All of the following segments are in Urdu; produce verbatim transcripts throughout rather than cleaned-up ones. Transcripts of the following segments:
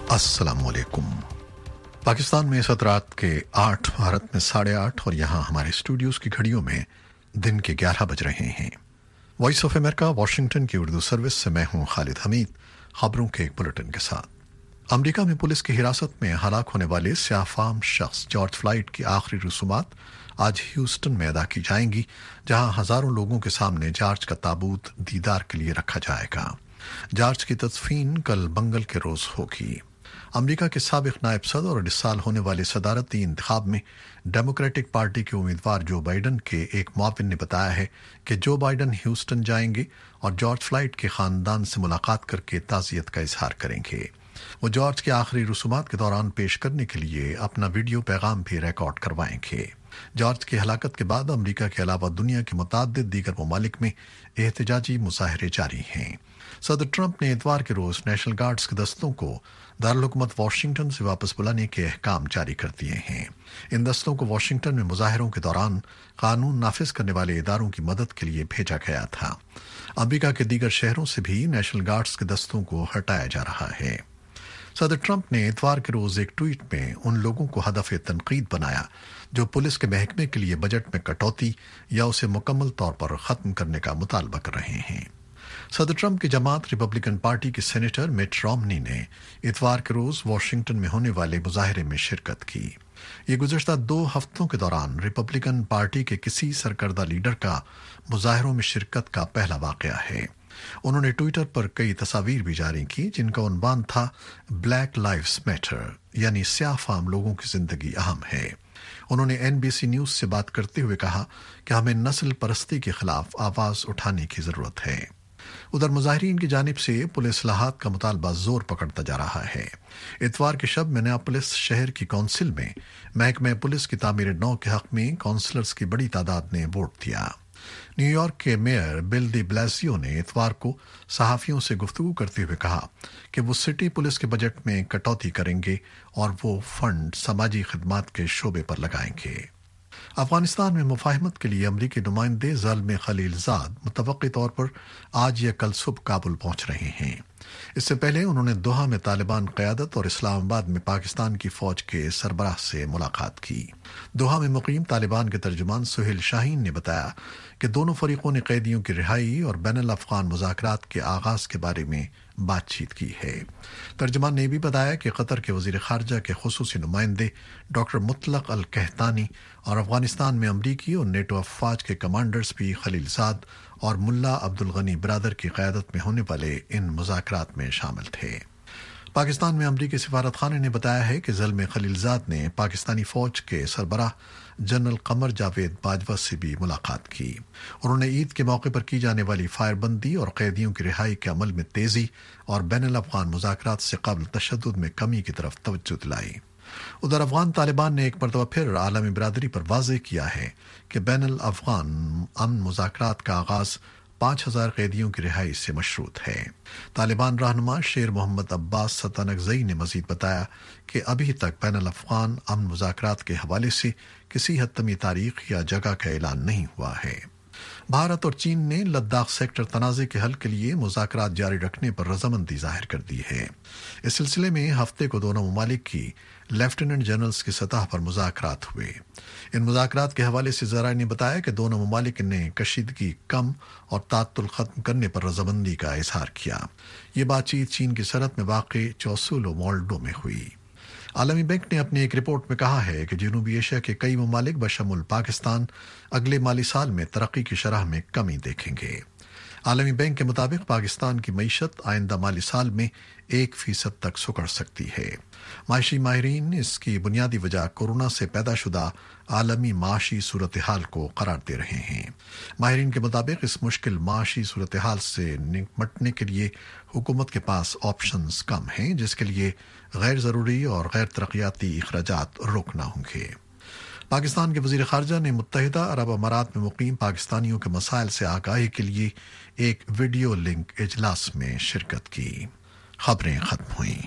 अस्सलाम वालेकुम। पाकिस्तान में इस रात के आठ, भारत में साढ़े आठ और यहाँ हमारे स्टूडियोज की घड़ियों में दिन के ग्यारह बज रहे हैं। वॉइस ऑफ अमेरिका वाशिंगटन की उर्दू सर्विस से मैं हूँ खालिद हमीद, खबरों के एक बुलेटिन के साथ। अमेरिका में पुलिस की हिरासत में हलाक होने वाले स्याफाम शख्स जॉर्ज फ्लॉयड की आखिरी रसूमात आज ह्यूस्टन में अदा की जाएंगी, जहां हजारों लोगों के सामने जॉर्ज का ताबूत दीदार के लिए रखा जाएगा। जॉर्ज की तदफीन कल मंगल के रोज होगी। अमेरिका के साबिक नायब सदर और इस साल होने वाले सदारती इंतखाब में डेमोक्रेटिक पार्टी के उम्मीदवार जो बाइडन के एक मुआविन ने बताया है कि जो बाइडन ह्यूस्टन जाएंगे और जॉर्ज फ्लॉयड के खानदान से मुलाकात करके ताज़ियत का इजहार करेंगे। वो जॉर्ज के आखिरी रसूमात के दौरान पेश करने के लिए अपना वीडियो पैगाम भी रिकॉर्ड करवाएंगे। जॉर्ज की हलाकत के बाद अमेरिका के अलावा दुनिया के मुताद्दिद दीगर ममालिक में एहतजाजी मुजाहरे जारी हैं। सदर ट्रंप ने इतवार के रोज नेशनल गार्ड्स के दस्तों को दारुल हुकूमत वाशिंगटन से वापस बुलाने के अहकाम जारी कर दिए हैं। इन दस्तों को वाशिंगटन में मुजाहरों के दौरान कानून नाफिज करने वाले इदारों की मदद के लिए भेजा गया था। अमेरिका के दीगर शहरों से भी नेशनल गार्ड्स के दस्तों को हटाया जा रहा है। सदर ट्रंप ने इतवार के रोज एक ट्वीट में उन लोगों को हदफ तनकीद बनाया जो पुलिस के महकमे के लिए बजट में कटौती या उसे मुकम्मल तौर पर खत्म करने का मुतालबा कर रहे हैं। सदर ट्रंप की जमात रिपब्लिकन पार्टी के सेनेटर मिट रोमनी ने इतवार के रोज वाशिंगटन में होने वाले मुजाहरे में शिरकत की। ये गुज़श्ता दो हफ्तों के दौरान रिपब्लिकन पार्टी के किसी सरकर्दा लीडर का मुजाहरों में शिरकत का पहला वाक़या है। उन्होंने ट्विटर पर कई तस्वीर भी जारी की जिनका उन्वान था ब्लैक लाइव्स मैटर, यानी स्याफाम लोगों की जिंदगी अहम है। उन्होंने एनबीसी न्यूज से बात करते हुए कहा कि हमें नस्ल परस्ती के खिलाफ आवाज उठाने की जरूरत है। उधर मुजाहिरीन की जानिब से पुलिस इस्लाहात का मुतालबा जोर पकड़ता जा रहा है। इतवार के शब मिनेपोलिस शहर की काउंसिल में महकमे पुलिस की तामीर नौ के हक में काउंसलर्स की बड़ी तादाद ने वोट दिया। न्यूयॉर्क के मेयर बिल डी ब्लासियो ने इतवार को सहाफियों से गुफ्तगू करते हुए कहा कि वो सिटी पुलिस के बजट में कटौती करेंगे और वो फंड समाजी खिदमात के शोबे पर लगाएंगे। अफगानिस्तान में मुफाहमत के लिए अमरीकी नुमाइंदे ज़ल्म खलीलजाद मुतवक्की तौर पर आज या कल सुबह काबुल पहुंच रहे हैं। इससे पहले उन्होंने दोहा में तालिबान क़यादत और इस्लामाबाद में पाकिस्तान की फौज के सरबराह से मुलाकात की। दोहा में मुकीम तालिबान के तर्जुमान सुहेल शाहीन ने बताया कि दोनों फरीकों ने कैदियों की रिहाई और बैनुल अफ़गान मुज़ाकरात के आगाज के बारे में बातचीत की है। तर्जुमान ने भी बताया कि कतर के वज़ीर ख़ारजा के ख़ुसूसी नुमाइंदे डॉक्टर मुतलक अल कहतानी और अफगानिस्तान में अमरीकी और नेटो अफवाज के कमांडर्स भी खलीलजाद और मुल्ला अब्दुल गनी ब्रादर की क़यादत में होने वाले इन मुज़ाकरात में शामिल थे। पाकिस्तान में अमरीकी सिफारत खाने ने बताया है कि ज़ल्म खलीलजाद ने पाकिस्तानी फौज के सरबराह जनरल कमर जावेद बाजवा से भी मुलाकात की। उन्होंने ईद के मौके पर की जाने वाली फायरबंदी और कैदियों की रिहाई के अमल में तेजी और बैनुल अफ़गान मुज़ाकरात से कबल तशद्दुद में कमी की तरफ तवज्जो दिलाई। उधर अफगान तालिबान ने एक मरतबा फिर आलमी बिरादरी पर वाज़ेह किया है कि बैनुल अफ़गान अमन मुज़ाकरात का आगाज पाँच हजार कैदियों की रिहाई से मशरूत है। तालिबान रहनुमा शेर मोहम्मद अब्बास सतानगज़ई ने मजीद बताया कि अभी तक बैनुल अफ़गान अमन मुज़ाकरात के हवाले से किसी हतमी तारीख या जगह का ऐलान नहीं हुआ है। भारत और चीन ने लद्दाख सेक्टर तनाज़े के हल के लिए मुज़ाकरात जारी रखने पर रजामंदी जाहिर कर दी है। इस सिलसिले में हफ्ते को दोनों ममालिक की लेफ्टिनेंट जनरल्स की सतह पर मुज़ाकरात हुए। इन मुज़ाकरात के हवाले से ज़राए ने बताया कि दोनों ममालिक ने कशीदगी कम और तातुल ख़त्म करने पर रजामंदी का इजहार किया। ये बातचीत चीन की सरहद में वाक़ चौसुलो मोल्डो में हुई। आलमी बैंक ने अपनी एक रिपोर्ट में कहा है कि जनूबी एशिया के कई ममालिक बशमुल पाकिस्तान अगले माली साल में तरक्की की शरह में कमी देखेंगे। आलमी बैंक के मुताबिक पाकिस्तान की मईशत आइंदा माली साल में एक फीसद तक सुकड़ सकती है। माशी माहिरीन इसकी बुनियादी वजह कोरोना से पैदा शुदा आलमी माशी सूरत हाल को करार दे रहे हैं। माहिरीन के मुताबिक इस मुश्किल माशी सूरत हाल से निपटने के लिए हुकूमत के पास ऑप्शंस कम हैं, जिसके लिए गैर ज़रूरी और गैर तरक्याती अखराजात रोकना होंगे। पाकिस्तान के वज़ीर ख़ारजा ने मुत्तहिदा अरब अमारात में मुकीम पाकिस्तानियों के मसाइल से आगाही के लिए एक वीडियो लिंक इजलास में शिरकत की। खबरें खत्म हुई।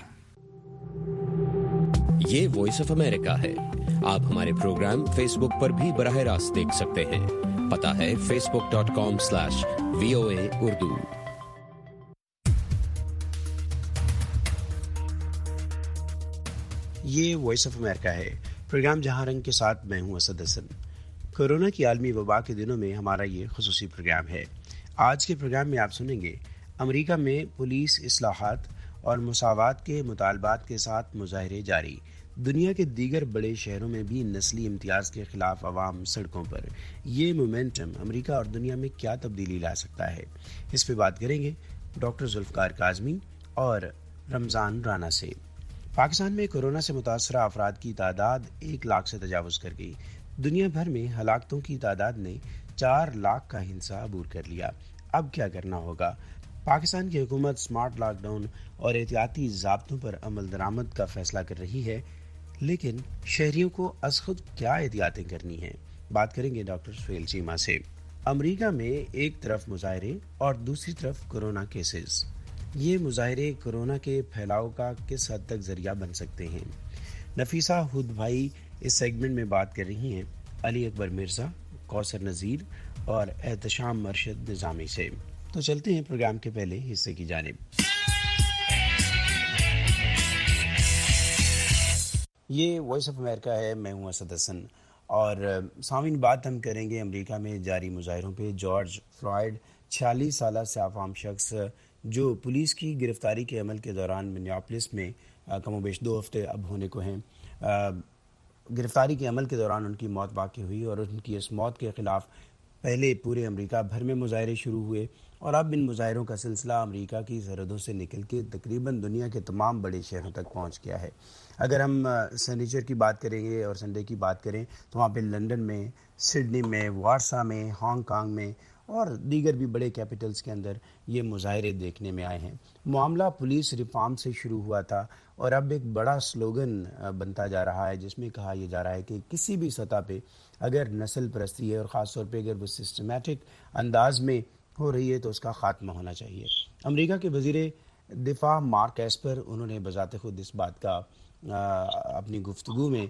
ये वॉइस ऑफ अमेरिका है। आप हमारे प्रोग्राम फेसबुक पर भी बराह रास्त देख सकते हैं। पता है Facebook dot com slash V O A Urdu. یہ وائس آف امریکہ ہے، پروگرام جہاں رنگ کے ساتھ میں ہوں اسد حسن۔ کورونا کی عالمی وبا کے دنوں میں ہمارا یہ خصوصی پروگرام ہے۔ آج کے پروگرام میں آپ سنیں گے امریکہ میں پولیس اصلاحات اور مساوات کے مطالبات کے ساتھ مظاہرے جاری، دنیا کے دیگر بڑے شہروں میں بھی نسلی امتیاز کے خلاف عوام سڑکوں پر، یہ مومنٹم امریکہ اور دنیا میں کیا تبدیلی لا سکتا ہے، اس پہ بات کریں گے ڈاکٹر ذوالفقار کاظمی اور رمضان رانا سے۔ پاکستان میں کورونا سے متاثرہ افراد کی تعداد ایک لاکھ سے تجاوز کر گئی، دنیا بھر میں ہلاکتوں کی تعداد نے چار لاکھ کا ہنسا عبور کر لیا۔ اب کیا کرنا ہوگا؟ پاکستان کی حکومت سمارٹ لاک ڈاؤن اور احتیاطی ضابطوں پر عمل درآمد کا فیصلہ کر رہی ہے، لیکن شہریوں کو از خود کیا احتیاطیں کرنی ہیں؟ بات کریں گے ڈاکٹر سہیل چیمہ سے۔ امریکہ میں ایک طرف مظاہرے اور دوسری طرف کورونا کیسز، یہ مظاہرے کورونا کے پھیلاؤ کا کس حد تک ذریعہ بن سکتے ہیں؟ نفیسہ ہد بھائی اس سیگمنٹ میں بات کر رہی ہیں علی اکبر مرزا، کوثر نذیر اور احتشام مرشد نظامی سے۔ تو چلتے ہیں پروگرام کے پہلے حصے کی جانب۔ یہ وائس آف امریکہ ہے، میں ہوں اسد حسن، اور سامعین بات ہم کریں گے امریکہ میں جاری مظاہروں پہ۔ جارج فلائیڈ چھیالیس سالہ سیاہ فام شخص جو پولیس کی گرفتاری کے عمل کے دوران منیاپولس میں کم و بیش دو ہفتے اب ہونے کو ہیں، گرفتاری کے عمل کے دوران ان کی موت واقع ہوئی، اور ان کی اس موت کے خلاف پہلے پورے امریکہ بھر میں مظاہرے شروع ہوئے، اور اب ان مظاہروں کا سلسلہ امریکہ کی سرحدوں سے نکل کے تقریباً دنیا کے تمام بڑے شہروں تک پہنچ گیا ہے۔ اگر ہم سنیچر کی بات کریں گے اور سنڈے کی بات کریں تو وہاں پہ لندن میں، سڈنی میں، وارسا میں، ہانگ کانگ میں اور دیگر بھی بڑے کیپٹلز کے اندر یہ مظاہرے دیکھنے میں آئے ہیں۔ معاملہ پولیس ریفارم سے شروع ہوا تھا اور اب ایک بڑا سلوگن بنتا جا رہا ہے، جس میں کہا یہ جا رہا ہے کہ کسی بھی سطح پہ اگر نسل پرستی ہے، اور خاص طور پہ اگر وہ سسٹمیٹک انداز میں ہو رہی ہے، تو اس کا خاتمہ ہونا چاہیے۔ امریکہ کے وزیر دفاع مارک ایسپر، انہوں نے بذات خود اس بات کا اپنی گفتگو میں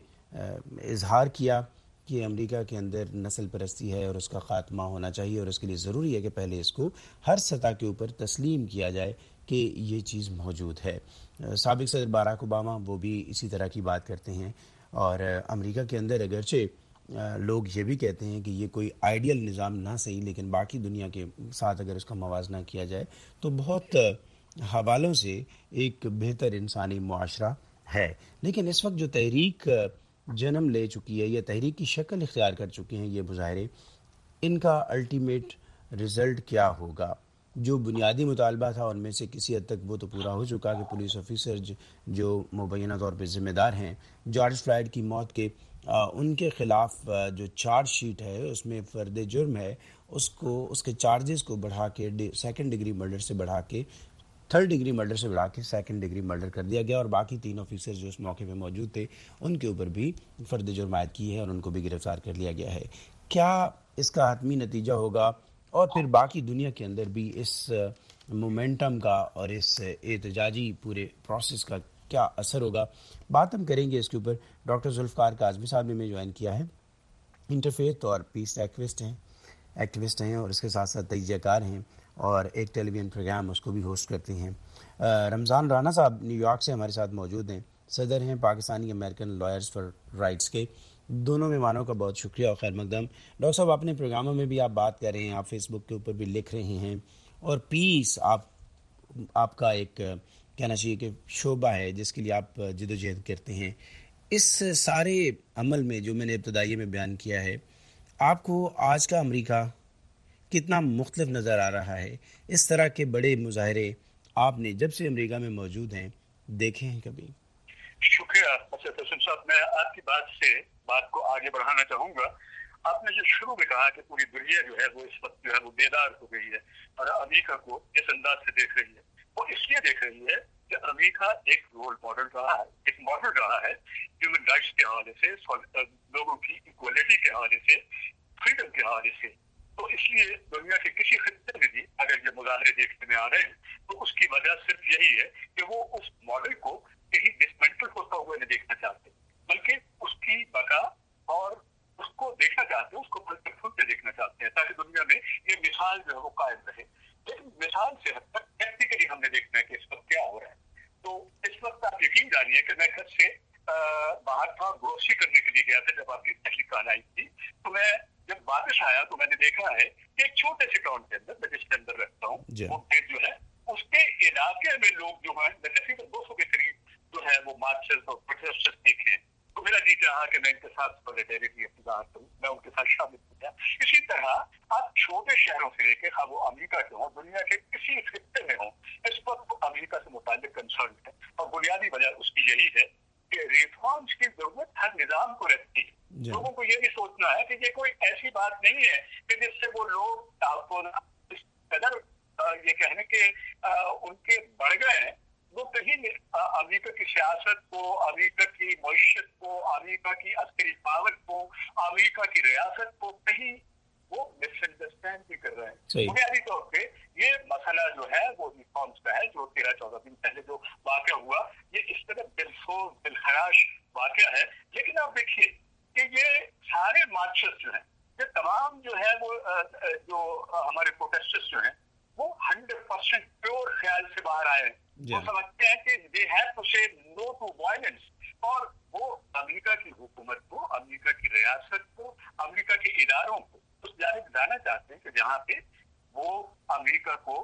اظہار کیا کہ امریکہ کے اندر نسل پرستی ہے اور اس کا خاتمہ ہونا چاہیے، اور اس کے لیے ضروری ہے کہ پہلے اس کو ہر سطح کے اوپر تسلیم کیا جائے کہ یہ چیز موجود ہے۔ سابق صدر باراک اوباما وہ بھی اسی طرح کی بات کرتے ہیں، اور امریکہ کے اندر اگرچہ لوگ یہ بھی کہتے ہیں کہ یہ کوئی آئیڈیل نظام نہ صحیح، لیکن باقی دنیا کے ساتھ اگر اس کا موازنہ کیا جائے تو بہت حوالوں سے ایک بہتر انسانی معاشرہ ہے۔ لیکن اس وقت جو تحریک جنم لے چکی ہے، یہ تحریک کی شکل اختیار کر چکے ہیں یہ مظاہرے، ان کا الٹیمیٹ رزلٹ کیا ہوگا؟ جو بنیادی مطالبہ تھا ان میں سے کسی حد تک وہ تو پورا ہو چکا کہ پولیس آفیسر جو مبینہ طور پہ ذمہ دار ہیں جارج فلائیڈ کی موت کے، ان کے خلاف جو چارج شیٹ ہے اس میں فرد جرم ہے، اس کو اس کے چارجز کو بڑھا کے سیکنڈ ڈگری مرڈر سے بڑھا کے تھرڈ ڈگری مرڈر سے بڑھا کے سیکنڈ ڈگری مرڈر کر دیا گیا، اور باقی تین آفیسر جو اس موقع پہ موجود تھے ان کے اوپر بھی فرد جرم عائد کی ہے اور ان کو بھی گرفتار کر لیا گیا ہے۔ کیا اس کا حتمی نتیجہ ہوگا، اور پھر باقی دنیا کے اندر بھی اس مومنٹم کا اور اس احتجاجی پورے پروسیس کا کیا اثر ہوگا؟ بات ہم کریں گے اس کے اوپر۔ ڈاکٹر ذوالفقار کاظمی صاحب نے میں جوائن کیا ہے، انٹرفیتھ اور پیس ایکٹیوسٹ ہیں ایکٹیوسٹ ہیں اور اس کے ساتھ ساتھ تجزیہ کار ہیں، اور ایک ٹیلی ویژن پروگرام اس کو بھی ہوسٹ کرتے ہیں۔ رمضان رانا صاحب نیو یارک سے ہمارے ساتھ موجود ہیں، صدر ہیں Pakistani American lawyers for rights کے۔ دونوں مہمانوں کا بہت شکریہ اور خیر مقدم۔ ڈاکٹر صاحب اپنے پروگراموں میں بھی آپ بات کر رہے ہیں، آپ فیس بک کے اوپر بھی لکھ رہے ہیں، اور پیس آپ آپ کا ایک کہنا چاہیے کہ شعبہ ہے جس کے لیے آپ جد و جہد کرتے ہیں۔ اس سارے عمل میں جو میں نے ابتدائی میں بیان کیا ہے، آپ کو آج کا امریکہ کتنا مختلف نظر آ رہا ہے؟ اس طرح کے بڑے مظاہرے آپ نے جب سے امریکہ میں موجود ہیں دیکھے ہیں کبھی؟ شکریہ اسد حسن صاحب، میں آپ کی بات سے بات کو آگے بڑھانا چاہوں گا۔ آپ نے جو شروع میں کہا کہ پوری دنیا جو ہے وہ اس وقت جو ہے وہ بیدار ہو گئی ہے اور امریکہ کو اس انداز سے دیکھ رہی ہے، وہ اس لیے دیکھ رہی ہے کہ امریکہ ایک رول ماڈل رہا ہے، ایک ماڈل رہا ہے ہیومن رائٹس کے حوالے سے، لوگوں کی ایکوالٹی کے حوالے سے، فریڈم کے حوالے سے۔ تو اس لیے دنیا کے کسی خطے میں بھی اگر یہ مظاہرے دیکھنے میں آ رہے ہیں تو اس کی وجہ صرف یہی ہے کہ وہ اس ماڈل کو کہیں ڈسمنٹل ہوتا ہوا نہیں دیکھنا چاہتے، بلکہ اس کی بقا اور اس کو دیکھنا چاہتے ہیں، اس کو پھلتے پھولتے دیکھنا چاہتے ہیں، تاکہ دنیا میں یہ مثال جو ہے وہ قائم رہے۔ لیکن مثال سے حد تک پریکٹیکلی ہم نے دیکھنا ہے کہ اس وقت کیا ہو رہا ہے۔ تو اس وقت آپ یقین جانیے کہ میں گھر سے बाहर था, ग्रोसरी करने के लिए गया था जब आपकी पहली कॉल आई थी। तो मैं जब वापस आया तो मैंने देखा है कि एक छोटे से टाउन के अंदर, मैं जिसके अंदर रहता हूँ, वो गेट जो है उसके इलाके में लोग जो है तकरीबन दो सौ के करीब जो है वो मार्चेस और प्रोटेस्टर्स देखे। तो मेरा जी चाहा कि मैं इनके साथ सॉलिडेरिटी इख्तियार करूं, मैं उनके साथ शामिल हो गया। इसी तरह आप छोटे शहरों से लेकर खा वो अमेरिका के हों, दुनिया के किसी खित्ते में हों, इस वक्त अमेरिका से मुताल्लिक कंसर्न है और बुनियादी वजह उसकी यही है कि रिफॉर्म्स की जरूरत हर निजाम को रहती है। लोगों को ये भी सोचना है कि ये कोई ऐसी बात नहीं है कि जिससे वो लोग इस कदर ये कहने के उनके बढ़ गए हैं, वो कहीं अमेरिका की सियासत को, अमेरिका की मईशत को, अमेरिका की अस्करी पावर को, अमेरिका की रियासत को कहीं वो मिसअंडरस्टैंड भी कर रहे हैं। बुनियादी तौर पे ये मसला जो है वो रिफॉर्म्स का है, जो तेरह चौदह दिन पहले जो वाक़या हुआ, ये इस तरह दिलसोज दिलखराश वाक़या है। लेकिन आप देखिए कि ये सारे मार्चेस जो हैं, ये तमाम जो है वो जो हमारे प्रोटेस्टर्स जो हैं वो हंड्रेड परसेंट प्योर ख्याल से बाहर आए हैं। वो समझते हैं कि they have to say no to violence, और वो अमेरिका की हुकूमत को, अमेरिका की रियासत को, अमेरिका के इदारों को उस जानिब जाना चाहते हैं कि जहाँ पे वो अमेरिका को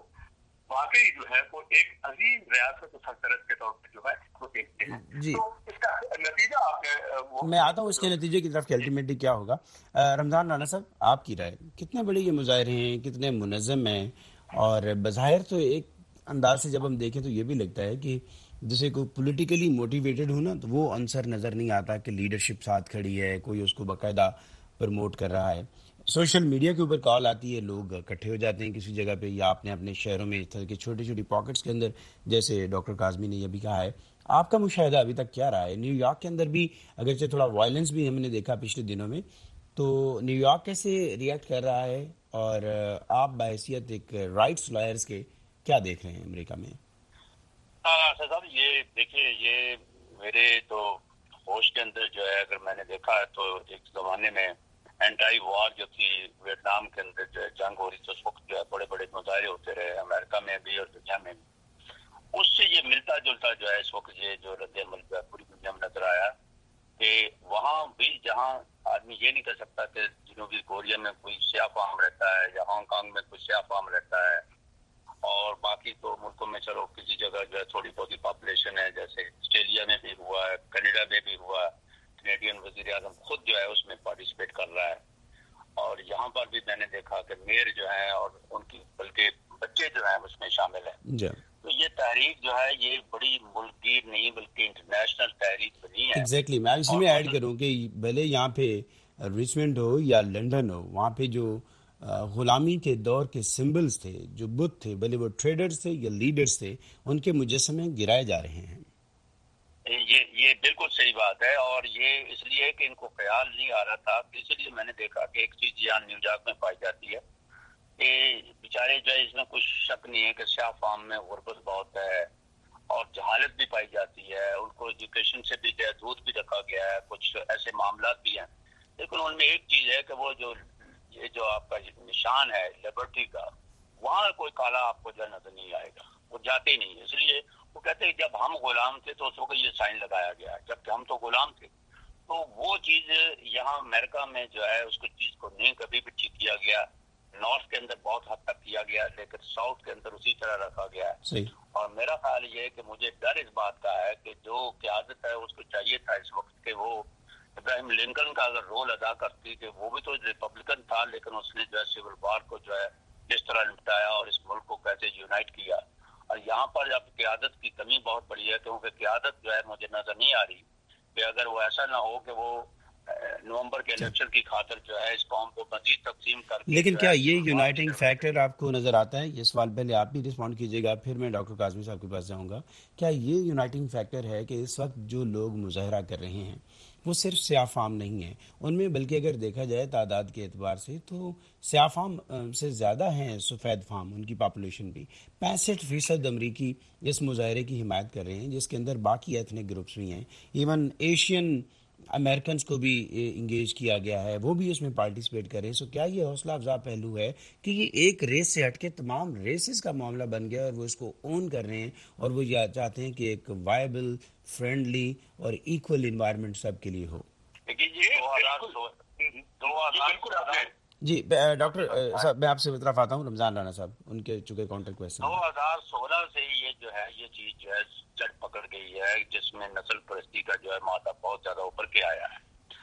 वाकई जो है वो एक अजीम रियासत और सल्तनत के तौर पर जो है वो देखते हैं। जी। तो इसका नतीजा आपने, मैं आता हूँ इसके नतीजे की तरफ कि अल्टीमेटली क्या होगा। रमजान राना साहब, आपकी राय, कितने बड़े ये मुजाहरे हैं, कितने मुनज़्ज़म हैं, और बज़ाहिर तो एक अंदाज से जब हम देखें तो ये भी लगता है कि जैसे कोई पॉलिटिकली मोटिवेटेड हो ना, तो वो आंसर नज़र नहीं आता कि लीडरशिप साथ खड़ी है, कोई उसको बाकायदा प्रमोट कर रहा है। सोशल मीडिया के ऊपर कॉल आती है, लोग इकट्ठे हो जाते हैं किसी जगह पे, या आपने अपने शहरों में इस तरह की छोटी छोटी पॉकेट्स के अंदर, जैसे डॉक्टर काज़मी ने यह भी कहा है। आपका मुशाहिदा अभी तक क्या रहा है? न्यूयॉर्क के अंदर भी अगरचे थोड़ा वायलेंस भी हमने देखा पिछले दिनों में, तो न्यूयॉर्क कैसे रिएक्ट कर रहा है, और आप बहैसियत एक राइट्स लॉयर्स के क्या देख रहे हैं अमेरिका में? हाँ साहब, ये देखिए, ये मेरे तो होश के अंदर जो है, अगर मैंने देखा है तो एक जमाने में एंटी वॉर जो थी वियतनाम के अंदर जो है जंग हो रही थी, उस वक्त जो है बड़े बड़े मुजाहरे होते रहे अमेरिका में भी और दुनिया में भी। उससे ये मिलता जुलता जो है इस वक्त ये जो रद्द-ए-अमल जो है पूरी दुनिया में नजर आया कि वहाँ भी जहाँ आदमी ये नहीं कर सकता कि जनूबी कोरिया में कोई स्याह फार्म रहता है या हांगकांग में कोई स्याह फार्म रहता है, और बाकी तो मुल्कों में चलो किसी जगह जो है थोड़ी बहुत ही पॉपुलेशन है, जैसे ऑस्ट्रेलिया में भी हुआ है, कनाडा में भी हुआ है, कैनेडियन वजीर आजम खुद जो है उसमें पार्टिसिपेट कर रहा है। और यहाँ पर भी मैंने देखा कि मेयर जो है और उनकी बल्कि बच्चे जो है उसमें शामिल है। तो ये तहरीक जो है ये बड़ी मुल्की नहीं बल्कि इंटरनेशनल तहरीक बनी है। एग्जैक्टली, मैं इसमें ऐड करूँ कि भले यहाँ पे रिचमंड हो या लंदन हो, वहाँ पे जो गुलामी के दौर के सिंबल्स थे, जो बुत थे, भले वो ट्रेडर्स थे या लीडर्स थे, उनके मुजस्समे गिराए जा रहे हैं। ये ये बिल्कुल सही बात है, और ये इसलिए कि इनको ख्याल नहीं आ रहा था। इसलिए मैंने देखा कि एक चीज यहाँ न्यूयॉर्क में पाई जाती है कि बेचारे जो है, इसमें कुछ शक नहीं है कि स्याह फार्म में गुर्बत बहुत है और जहालत भी पाई जाती है, उनको एजुकेशन से भी जो दूध भी रखा गया है, कुछ ऐसे मामला भी हैं। लेकिन उनमें एक चीज है कि वो जो ये जो आपका निशान है लिबर्टी का, वहाँ कोई काला आपको जो नजर नहीं आएगा, वो जाते ही नहीं है। इसलिए वो कहते हैं जब हम गुलाम थे तो उस वक्त ये साइन लगाया गया, जबकि हम तो गुलाम थे। तो वो चीज यहाँ अमेरिका में जो है उसको चीज को नहीं कभी भी ठीक किया गया। नॉर्थ के अंदर बहुत हद तक किया गया, लेकिन साउथ के अंदर उसी तरह रखा गया है। और मेरा ख्याल ये है कि मुझे डर इस बात का है कि जो क़यादत है उसको चाहिए था इस वक्त के वो इब्राहिम लिंकन का अगर रोल अदा करती, कि वो भी तो रिपब्लिकन था, लेकिन उसने जो है सिविल वार को जो है जिस तरह निपटाया और इस मुल्क को कैसे यूनाइट किया। और यहाँ पर अब क़यादत की कमी बहुत बड़ी है, क्योंकि क़यादत जो है मुझे नजर नहीं आ रही कि अगर वो ऐसा ना हो कि वो नवंबर के इलेक्शन की खातिर जो है इस कौम को मजीद तकसीम करके। लेकिन क्या ये यूनाइटिंग फैक्टर आपको नजर आता है? ये सवाल पहले आप भी रिस्पॉन्ड कीजिएगा, फिर मैं डॉक्टर काज़मी साहब के पास जाऊंगा। क्या ये यूनाइटिंग फैक्टर है कि इस वक्त जो लोग मुजाहरा कर रहे हैं वो सिर्फ स्याह फार्म नहीं है उनमें, बल्कि अगर देखा जाए तादाद के एतबार से तो स्याह फार्म से ज़्यादा हैं सफ़ेद फार्म, उनकी पॉपुलेशन भी पैंसठ फीसद अमरीकी इस मुजाहरे की हिमायत कर रहे हैं, जिसके अंदर बाकी एथनिक ग्रुप्स भी हैं। इवन एशियन अमेरिकन को भी इंगेज किया गया है, वो भी उसमें पार्टिसिपेट करें। सो क्या ये हौसला अफजा पहलू है कि ये एक रेस से हटके तमाम रेसेस का मामला बन गया और वो इसको ओन कर रहे हैं और वो ये चाहते हैं कि एक वायबल, फ्रेंडली और इक्वल इन्वायरमेंट सबके लिए हो? जी डॉक्टर साहब, मैं आपसे तरफ आता हूँ, रमजान राणा साहब, उनके चूंकि काउंटर क्वेश्चन। दो हजार सोलह से ये जो है ये चीज जो है जड़ पकड़ गई है, जिसमें नस्ल परस्ती का जो है मादा बहुत ज्यादा ऊपर के आया है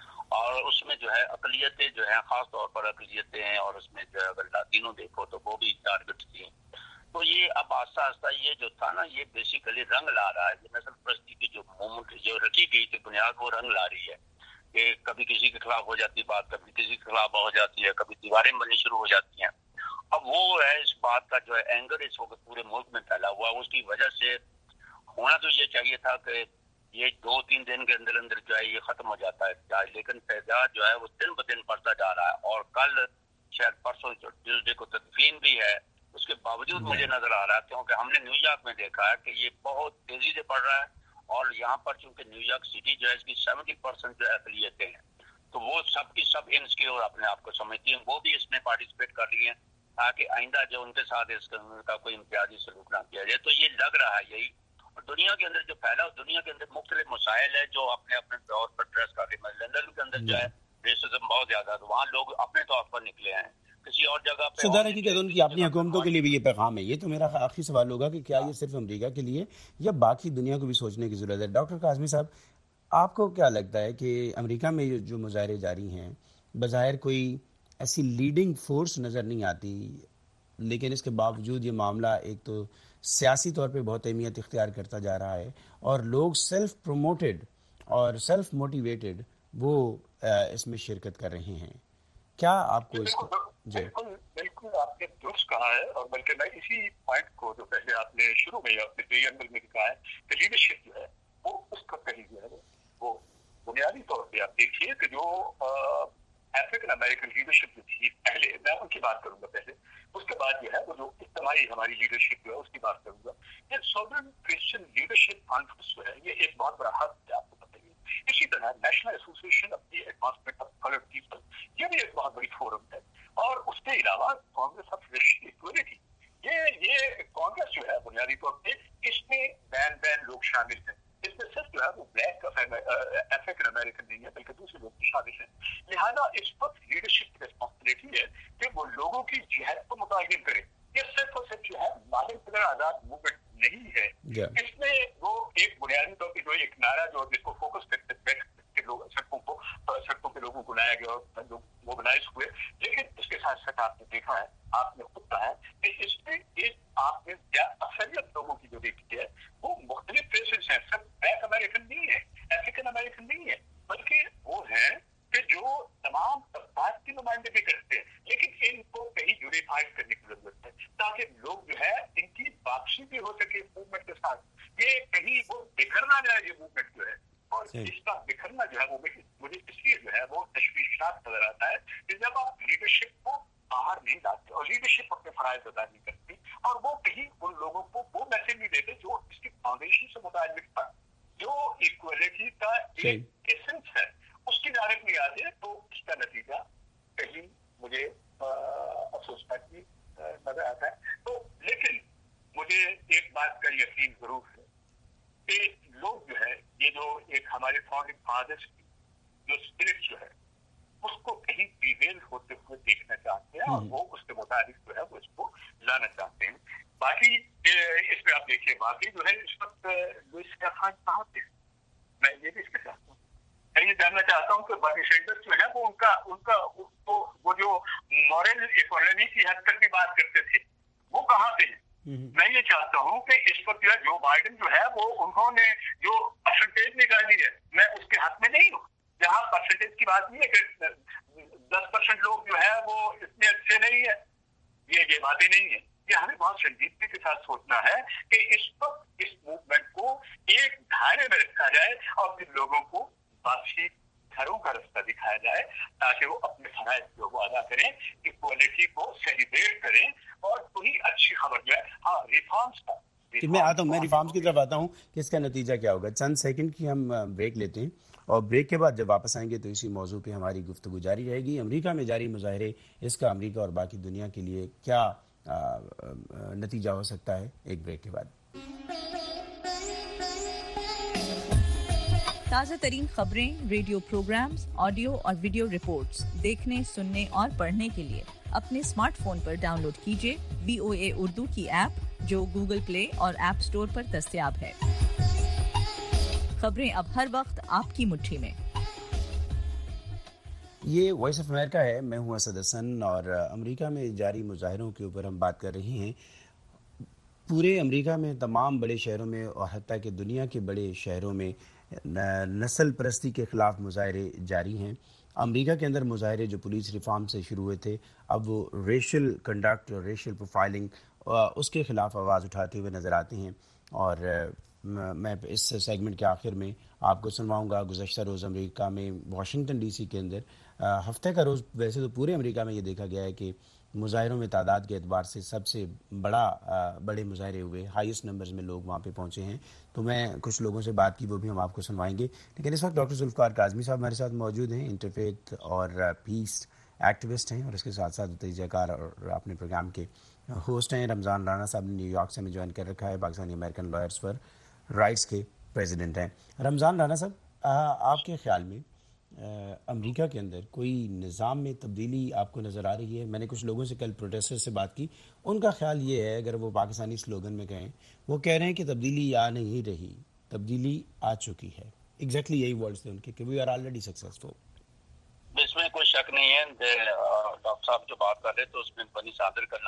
और उसमें जो है अकलियतें जो है, खास तौर पर अकलियतें हैं और उसमें जो है अगर लातिनो देखो तो वो भी टारगेट थी। तो ये अब आस्ता आस्ता ये जो था ना, ये बेसिकली रंग ला रहा है। ये नस्ल परस्ती की जो मूवमेंट जो रखी गई थी बुनियाद, वो रंग ला रही है कि कभी किसी के खिलाफ हो जाती बात, कभी किसी के खिलाफ हो जाती है, कभी दीवारें बननी शुरू हो जाती हैं। अब वो है इस बात का जो है एंगर इस वक्त पूरे मुल्क में फैला हुआ। उसकी वजह से होना तो ये चाहिए था कि ये दो तीन दिन के अंदर अंदर जो है ये खत्म हो जाता है, लेकिन फैजाद जो है वो दिन ब दिन बढ़ता जा रहा है और कल शायद परसों ट्यूजडे को तदफीन भी है। उसके बावजूद मुझे नजर आ रहा है, क्योंकि हमने न्यूयॉर्क में देखा है कि ये बहुत तेजी से बढ़ रहा है और यहाँ पर चूंकि न्यूयॉर्क सिटी जो है इसकी सेवेंटी परसेंट जो अकलियतें हैं, तो वो सब की सब इनसिक्योर अपने आप को समझती हैं, वो भी इसमें पार्टिसिपेट कर रही हैं ताकि आइंदा जो उनके साथ इसका कोई इम्तियाजी सलूक ना किया जाए। तो ये लग रहा है यही, और दुनिया के अंदर जो फैला, दुनिया के अंदर मुख्तलिफ मसाइल है जो अपने अपने तौर पर ड्रेस कर रहे हैं। लंदन के अंदर जो है रेसिज्म बहुत ज्यादा, तो वहाँ लोग अपने तौर पर निकले हैं, किसी और जगह पे सदर हकीकत उनकी अपनी हुकूमतों के लिए भी ये पैगाम है। ये तो मेरा आखिरी सवाल होगा कि क्या ये सिर्फ अमेरिका के लिए या बाकी दुनिया को भी सोचने की ज़रूरत है? डॉक्टर काज़मी साहब, आपको क्या लगता है कि अमेरिका में जो मुजाहरे जारी हैं, बज़ाहिर कोई ऐसी लीडिंग फोर्स नज़र नहीं आती, लेकिन इसके बावजूद ये मामला एक तो सियासी तौर पे बहुत अहमियत इख्तियार करता जा रहा है और लोग सेल्फ प्रोमोटेड और सेल्फ मोटिवेटेड वो इसमें शिरकत कर रहे हैं। क्या आपको इसको? बिल्कुल बिल्कुल आपने दुरुस्त कहा है, और बल्कि मैं इसी पॉइंट को जो पहले आपने शुरू में अपने प्रीएम्बल में कहा है कि लीडरशिप जो है वो उसका कहीं जो है वो बुनियादी तौर पे आप देखिए कि जो अफ्रीकन अमेरिकन लीडरशिप जो थी पहले, मैं उनकी बात करूंगा पहले, उसके बाद जो है वो जो इज्तिमाई हमारी लीडरशिप जो है उसकी बात करूंगा। ये सॉवरेन क्रिश्चियन लीडरशिप कॉन्फ्रेंस जो है ये एक बहुत बड़ा हद है, आपको पता है। इसी तरह national association of the advancement of coloured people, ये भी एक बहुत बड़ी फोरम है। और उसके अलावा कांग्रेस ऑफ रेशियल इक्वालिटी, ये ये कांग्रेस जो है बुनियादी तौर पे इसमें बैन बैन लोग शामिल हैं। इसमें सिर्फ जो है वो ब्लैक अफ्रीकन अमेरिकन नहीं है, बल्कि दूसरे लोग भी शामिल हैं। लिहाजा इस वक्त लीडरशिप की रिस्पॉन्सिबिलिटी है कि वो लोगों की जिहाद को मुताबिक करे। ये सिर्फ और सिर्फ जो है मालिक बगैर आजाद मूवमेंट नहीं है। yeah. इसमें वो एक बुनियादी तौर पर जो एक नारा जो जिसको फोकस करते लोग सड़कों को सड़कों के लोगों को लाया गया और लोग मोबिलाइज हुए, लेकिन इसके साथ साथ आपने देखा है, आपने खुद कहा है कि इसमें एक आपने अक्सरियत लोगों की जो देखी है वो मुख्तलिफ फेसेस हैं, सब ब्लैक अमेरिकन नहीं है, अफ्रीकन अमेरिकन नहीं है, बल्कि वो है कि जो तमाम तबकात की नुमाइंदगी करते हैं, लेकिन इनको कहीं यूनिफाइड करने की जरूरत है ताकि लोग जो है इनकी वापसी भी हो सके मूवमेंट के साथ, ये कहीं वो बिखर ना जाए ये मूवमेंट जो है। और इसका बिखरना जो है वो मुझे इसलिए जो है वो तशवीशात नजर आता है कि जब आप लीडरशिप को बाहर नहीं लाते और लीडरशिप अपने फराइज अदा नहीं करती और वो कहीं उन लोगों को वो मैसेज नहीं देते जो इसकी फाउंडेशन से मुताबिक था, जो इक्वलिटी का एक एसेंस है, उसकी जानिब नहीं आते, तो इसका नतीजा कहीं मुझे अफसोस की नजर आता है। तो लेकिन मुझे एक बात का यकीन जरूर है कि लोग जो है ये जो एक हमारे फाउंडिंग फादर्स की जो स्पिरिट जो है उसको कहीं प्रिवेल होते हुए देखना चाहते हैं और वो उसके मुताबिक जो है वो इसको लाना चाहते हैं। बाकी इसमें आप देखिए बाकी जो है इस वक्त लुइस खान कहाँ पे, मैं ये भी इसके साथ हूँ, मैं ये जानना चाहता हूँ कि बाकी सेंटर्स जो है वो उनका उनका वो, वो जो मॉरल इकोनॉमी की हद तक भी बात करते थे वो कहाँ पे है। मैं ये चाहता हूँ कि इस वक्त जो बाइडेन जो है वो उन्होंने जो परसेंटेज निकाली है, मैं उसके हाथ में नहीं हूँ। जहाँ परसेंटेज की बात नहीं है कि दस परसेंट लोग जो है वो इतने अच्छे नहीं है, ये ये बातें नहीं है। ये हमें बहुत संजीदगी के साथ सोचना है कि इस वक्त इस मूवमेंट को एक धारे में रखा जाए और फिर लोगों को वापसी घरों का रास्ता दिखाया जाए ताकि वो अपने फराइज जो वो अदा करें, इक्वालिटी को सेलिब्रेट करें और पूरी अच्छी खबर जो है। हाँ, रिफॉर्म्स का کہ میں آتا ہوں میں ریفارمز کی طرف آتا ہوں کہ اس کا نتیجہ کیا ہوگا. چند سیکنڈ کی ہم بریک لیتے ہیں اور بریک کے بعد جب واپس آئیں گے تو اسی موضوع پہ ہماری گفتگو جاری رہے گی. امریکہ میں جاری مظاہرے، اس کا امریکہ اور باقی دنیا کے لیے کیا نتیجہ ہو سکتا ہے، ایک بریک کے بعد. تازہ ترین خبریں، ریڈیو پروگرامز، آڈیو اور ویڈیو رپورٹس دیکھنے، سننے اور پڑھنے کے لیے اپنے اسمارٹ فون پر ڈاؤن لوڈ کیجیے بی او اے اردو کی ایپ جو گوگل پلے اور ایپ سٹور پر دستیاب ہے. خبریں اب ہر وقت آپ کی مٹھی میں. یہ وائس آف امریکہ ہے، میں ہوں اسد حسن اور امریکہ میں جاری مظاہروں کے اوپر ہم بات کر رہے ہیں. پورے امریکہ میں تمام بڑے شہروں میں اور حتیٰ کہ دنیا کے بڑے شہروں میں نسل پرستی کے خلاف مظاہرے جاری ہیں. امریکہ کے اندر مظاہرے جو پولیس ریفارم سے شروع ہوئے تھے اب وہ ریشل کنڈکٹ اور ریشل پروفائلنگ اس کے خلاف آواز اٹھاتے ہوئے نظر آتے ہیں. اور میں اس سیگمنٹ کے آخر میں آپ کو سنواؤں گا گزشتہ روز امریکہ میں واشنگٹن ڈی سی کے اندر ہفتے کا روز ویسے تو پورے امریکہ میں یہ دیکھا گیا ہے کہ مظاہروں میں تعداد کے اعتبار سے سب سے بڑا بڑے مظاہرے ہوئے، ہائیسٹ نمبرز میں لوگ وہاں پہ پہنچے ہیں. تو میں کچھ لوگوں سے بات کی، وہ بھی ہم آپ کو سنوائیں گے. لیکن اس وقت ڈاکٹر ذوالفقار کاظمی صاحب ہمارے ساتھ موجود ہیں، انٹرفیتھ اور پیس ایکٹیوسٹ ہیں اور اس کے ساتھ ساتھ تجزیہ کار اور اپنے پروگرام کے ہوسٹ ہیں. رمضان رانا صاحب نے نیو یارک سے ہمیں جوائن کر رکھا ہے، Pakistani American lawyers for rights کے پریزیڈنٹ ہیں. رمضان رانا صاحب، آپ کے خیال میں امریکہ کے اندر کوئی نظام میں تبدیلی آپ کو نظر آ رہی ہے؟ میں نے کچھ لوگوں سے کل پروٹیسٹر سے بات کی، ان کا خیال یہ ہے، اگر وہ پاکستانی سلوگن میں کہیں، وہ کہہ رہے ہیں کہ تبدیلی آ نہیں رہی، تبدیلی آ چکی ہے. ایگزیکٹلی یہی ورڈز تھے ان کے کہ وی آر آلریڈی سکسیسفل. اس میں کوئی شک نہیں ہے. ڈاکٹر صاحب جو بات کر رہے تو اس میں بنی صادر کا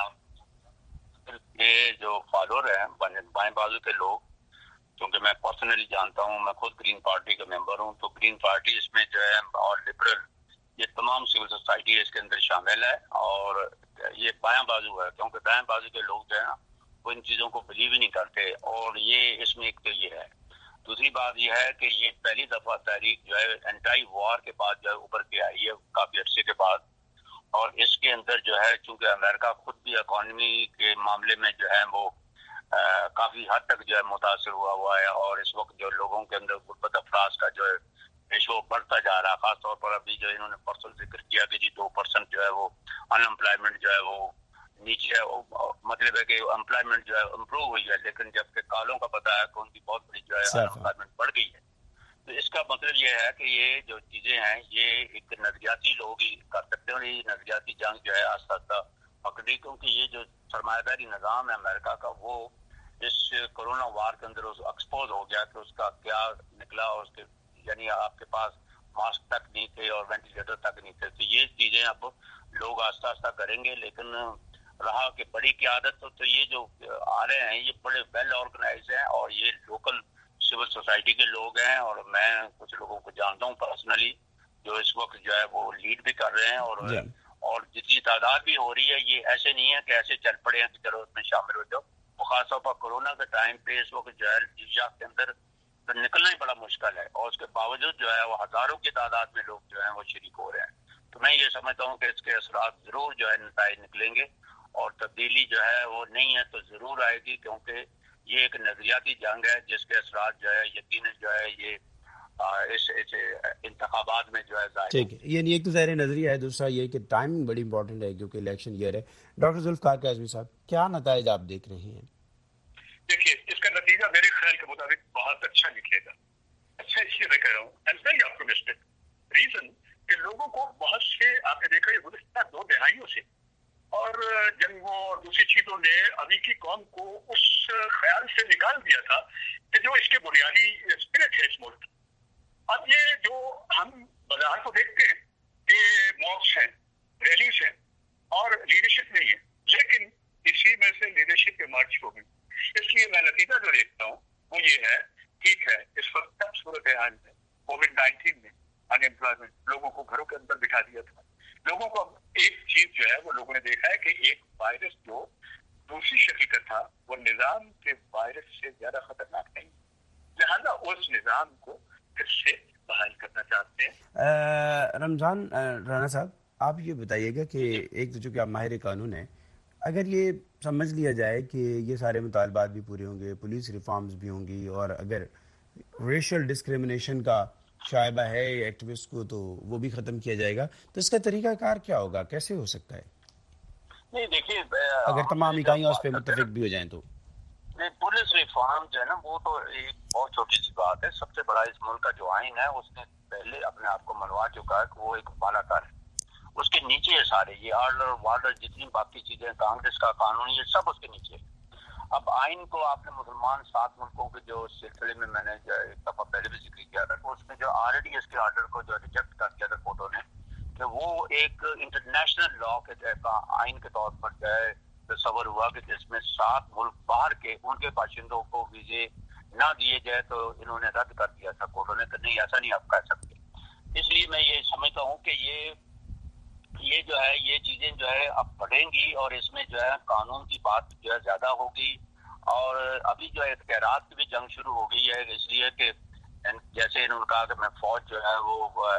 نام، یہ جو فالوور ہیں بائیں بازو کے لوگ، کیونکہ میں پرسنلی جانتا ہوں، میں خود گرین پارٹی کا ممبر ہوں، تو گرین پارٹی اس میں جو ہے اور لبرل، یہ تمام سول سوسائٹی اس کے اندر شامل ہے. اور یہ بایاں بازو ہے، کیونکہ دائیں بازو کے لوگ جو ہے نا وہ ان چیزوں کو بلیو ہی نہیں کرتے. اور یہ اس میں ایک تو یہ ہے. دوسری بات یہ ہے کہ یہ پہلی دفعہ تحریک جو ہے اینٹائی وار کے بعد جو ہے اوپر کے آئی ہے کافی عرصے کے بعد. اور اس کے اندر جو ہے چونکہ امریکہ خود بھی اکانومی کے معاملے میں جو ہے وہ آ, کافی حد تک جو ہے متاثر ہوا ہوا ہے. اور اس وقت جو لوگوں کے اندر غربت افراز کا جو ہے ریشو بڑھتا جا رہا ہے. خاص طور پر ابھی جو انہوں نے پرسوں ذکر کیا کہ جی دو پرسنٹ جو ہے وہ ان امپلائمنٹ جو ہے وہ نیچے ہے. مطلب ہے کہ امپلائمنٹ جو ہے امپروو ہوئی ہے، لیکن جب کہ کالوں کا پتہ ہے کہ ان کی بہت بڑی جو ہے ان امپلائمنٹ بڑھ گئی ہے. تو اس کا مطلب یہ ہے کہ یہ جو چیزیں ہیں یہ ایک نظریاتی لوگ ہی کر سکتے ہیں. اور یہ نظریاتی جنگ جو ہے آہستہ آہستہ پکڑی، کیونکہ یہ جو سرمایہ داری نظام ہے امریکہ کا وہ اس کرونا وار کے اندر ایکسپوز ہو گیا کہ اس کا کیا نکلا. اور اس کے یعنی آپ کے پاس ماسک تک نہیں تھے اور وینٹیلیٹر تک نہیں تھے. تو یہ چیزیں اب لوگ آہستہ آہستہ کریں گے. لیکن رہا کہ بڑی قیادت تو یہ جو آ رہے ہیں یہ بڑے ویل آرگنائز ہیں اور یہ لوکل سول سوسائٹی کے لوگ ہیں. اور میں کچھ لوگوں کو جانتا ہوں پرسنلی جو اس وقت جو ہے وہ لیڈ بھی کر رہے ہیں. اور yeah. اور جتنی تعداد بھی ہو رہی ہے یہ ایسے نہیں ہے کہ ایسے چل پڑے ہیں کہ چلو اس میں شامل ہو جاؤ. خاص طور پر کورونا کے ٹائم پہ اس وقت جو ہے نیویارک کے اندر نکلنا ہی بڑا مشکل ہے. اور اس کے باوجود جو ہے وہ ہزاروں کی تعداد میں لوگ جو ہیں وہ شریک ہو رہے ہیں. تو میں یہ سمجھتا ہوں کہ اس کے اثرات ضرور جو ہے نتائج نکلیں گے اور تبدیلی جو ہے وہ نہیں ہے تو ضرور آئے گی، کیونکہ یہ ایک نظریاتی جنگ ہے جس کے اثرات جو ہے یقیناً جو ہے یہ اس انتخابات میں جو ہے ظاہر. ٹھیک ہے، یعنی ایک تو ظاہر نظریہ ہے، دوسرا یہ کہ ٹائمنگ بڑی امپورٹنٹ ہے کیونکہ الیکشن ایئر ہے. ڈاکٹر ذوالفقار کاظمی صاحب، کیا نتائج آپ دیکھ رہے ہیں؟ دیکھیے اس کا نتیجہ میرے خیال کے مطابق بہت اچھا نکلے گا. اچھا اس لیے میں کہہ رہا ہوں I am very optimistic. Reason کہ لوگوں کو بہت سے آپ نے دیکھا یہ گزشتہ دو دہائیوں سے اور جنگوں اور دوسری چیزوں نے ابھی کی قوم کو اس خیال سے نکال دیا تھا کہ جو اس کے بنیادی اسپرٹ ہے اس ملک. اب یہ جو ہم بازار کو دیکھتے ہیں کہ موقس ہیں، ریلیز ہیں اور لیڈرشپ نہیں ہے، لیکن اسی میں سے لیڈرشپ کے مارچ ہو گئی. اس لیے میں نتیجہ جو دیکھتا ہوں وہ یہ ہے، ٹھیک ہے اس وقت تک صورت حال میں کووڈ نائنٹین میں ان امپلائمنٹ لوگوں کو گھروں کے اندر بٹھا دیا تھا. لوگوں کو ایک چیز جو ہے وہ لوگوں نے دیکھا ہے کہ ایک وائرس جو دوسری شکل کا تھا وہ نظام کے وائرس سے زیادہ خطرناک نہیں، لہذا اس نظام کو پھر سے بحال کرنا چاہتے ہیں. رمضان رانا صاحب، آپ یہ بتائیے گا کہ ایک تو چونکہ آپ ماہر قانون ہیں، اگر یہ سمجھ لیا جائے کہ یہ سارے مطالبات بھی پورے ہوں گے, پولیس ریفارمز بھی ہوں گی, اور اگر ریشل ڈسکریمنیشن کا شائبہ ہے ایکٹیوسٹ کو تو وہ بھی ختم کیا جائے گا, تو اس کا طریقہ کار کیا ہوگا, کیسے ہو سکتا ہے؟ نہیں دیکھیے, اگر تمام اکائیاں اس پہ متفق بھی ہو جائیں تو. نہیں, پولیس ریفارم جو ہے نا وہ تو ایک بہت چھوٹی سی بات ہے. سب سے بڑا اس ملک کا جو آئین ہے اس نے پہلے اپنے آپ کو منوا چکا ہے کہ وہ ایک بالا کار ہے. اس کے نیچے ہے سارے یہ آرڈر وارڈر جتنی باقی چیزیں, کانگریس کا قانون, یہ سب اس کے نیچے ہے. اب آئین کو آپ نے مسلمان سات ملکوں کے جو سلسلے میں میں نے ایک دفعہ پہلے بھی ذکر کیا تھا کہ اس میں جو آلریڈی اس کے آرڈر کو جو ریجیکٹ کر دیا تھا کورٹوں نے کہ وہ ایک انٹرنیشنل لا کے آئین کے طور پر جو ہے تصور ہوا کہ جس میں سات ملک باہر کے ان کے باشندوں کو ویزے نہ دیے جائے تو انہوں نے رد کر دیا تھا کورٹوں نے کہ نہیں ایسا نہیں آپ کہہ سکتے. اس لیے میں یہ سمجھتا ہوں کہ یہ یہ جو ہے یہ چیزیں جو ہے اب بڑھیں گی اور اس میں جو ہے قانون کی بات جو ہے زیادہ ہوگی. اور ابھی جو ہے اختیارات کی بھی جنگ شروع ہو گئی ہے, اس لیے کہ جیسے انہوں نے کہا کہ میں فوج جو ہے وہ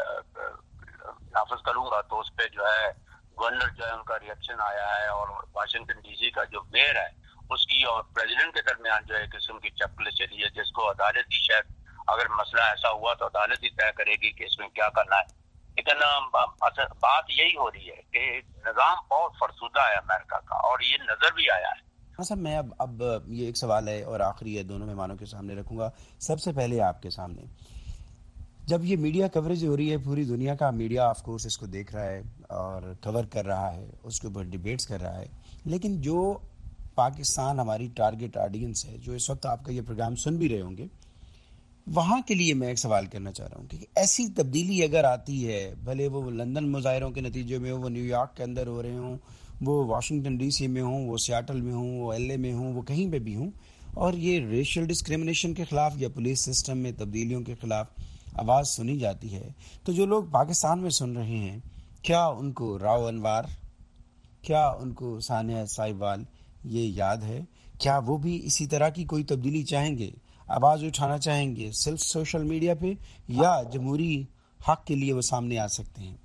نافذ کروں گا تو اس پہ جو ہے گورنر جو ہے ان کا ریئیکشن آیا ہے, اور واشنگٹن ڈی سی کا جو میئر ہے اس کی اور پریزیڈنٹ کے درمیان جو ہے قسم کی چپل چلی ہے, جس کو عدالت ہی شاید اگر مسئلہ ایسا ہوا تو عدالت ہی طے کرے گی کہ اس میں کیا کرنا ہے. لیکن بات یہی ہو رہی ہے کہ نظام بہت فرسودہ ہے امریکہ کا, اور یہ نظر بھی آیا ہے. صاحب میں اب اب یہ ایک سوال ہے اور آخری ہے, دونوں مہمانوں کے سامنے رکھوں گا. سب سے پہلے آپ کے سامنے, جب یہ میڈیا کوریج ہو رہی ہے, پوری دنیا کا میڈیا آف کورس اس کو دیکھ رہا ہے اور کور کر رہا ہے, اس کے اوپر ڈیبیٹس کر رہا ہے, لیکن جو پاکستان ہماری ٹارگٹ آڈینس ہے جو اس وقت آپ کا یہ پروگرام سن بھی رہے ہوں گے, وہاں کے لیے میں ایک سوال کرنا چاہ رہا ہوں کہ ایسی تبدیلی اگر آتی ہے, بھلے وہ لندن مظاہروں کے نتیجے میں ہو, وہ نیو یارک کے اندر ہو رہے ہوں, وہ واشنگٹن ڈی سی میں ہوں, وہ سیاٹل میں ہوں, وہ ایل اے میں ہوں, وہ کہیں پہ بھی ہوں, اور یہ ریشل ڈسکریمنیشن کے خلاف یا پولیس سسٹم میں تبدیلیوں کے خلاف آواز سنی جاتی ہے, تو جو لوگ پاکستان میں سن رہے ہیں, کیا ان کو راؤ انوار, کیا ان کو ثانیہ سائیوال یہ یاد ہے؟ کیا وہ بھی اسی طرح کی کوئی تبدیلی چاہیں گے, آواز اٹھانا چاہیں گے صرف سوشل میڈیا پہ, یا جمہوری حق کے لیے وہ سامنے آ سکتے ہیں؟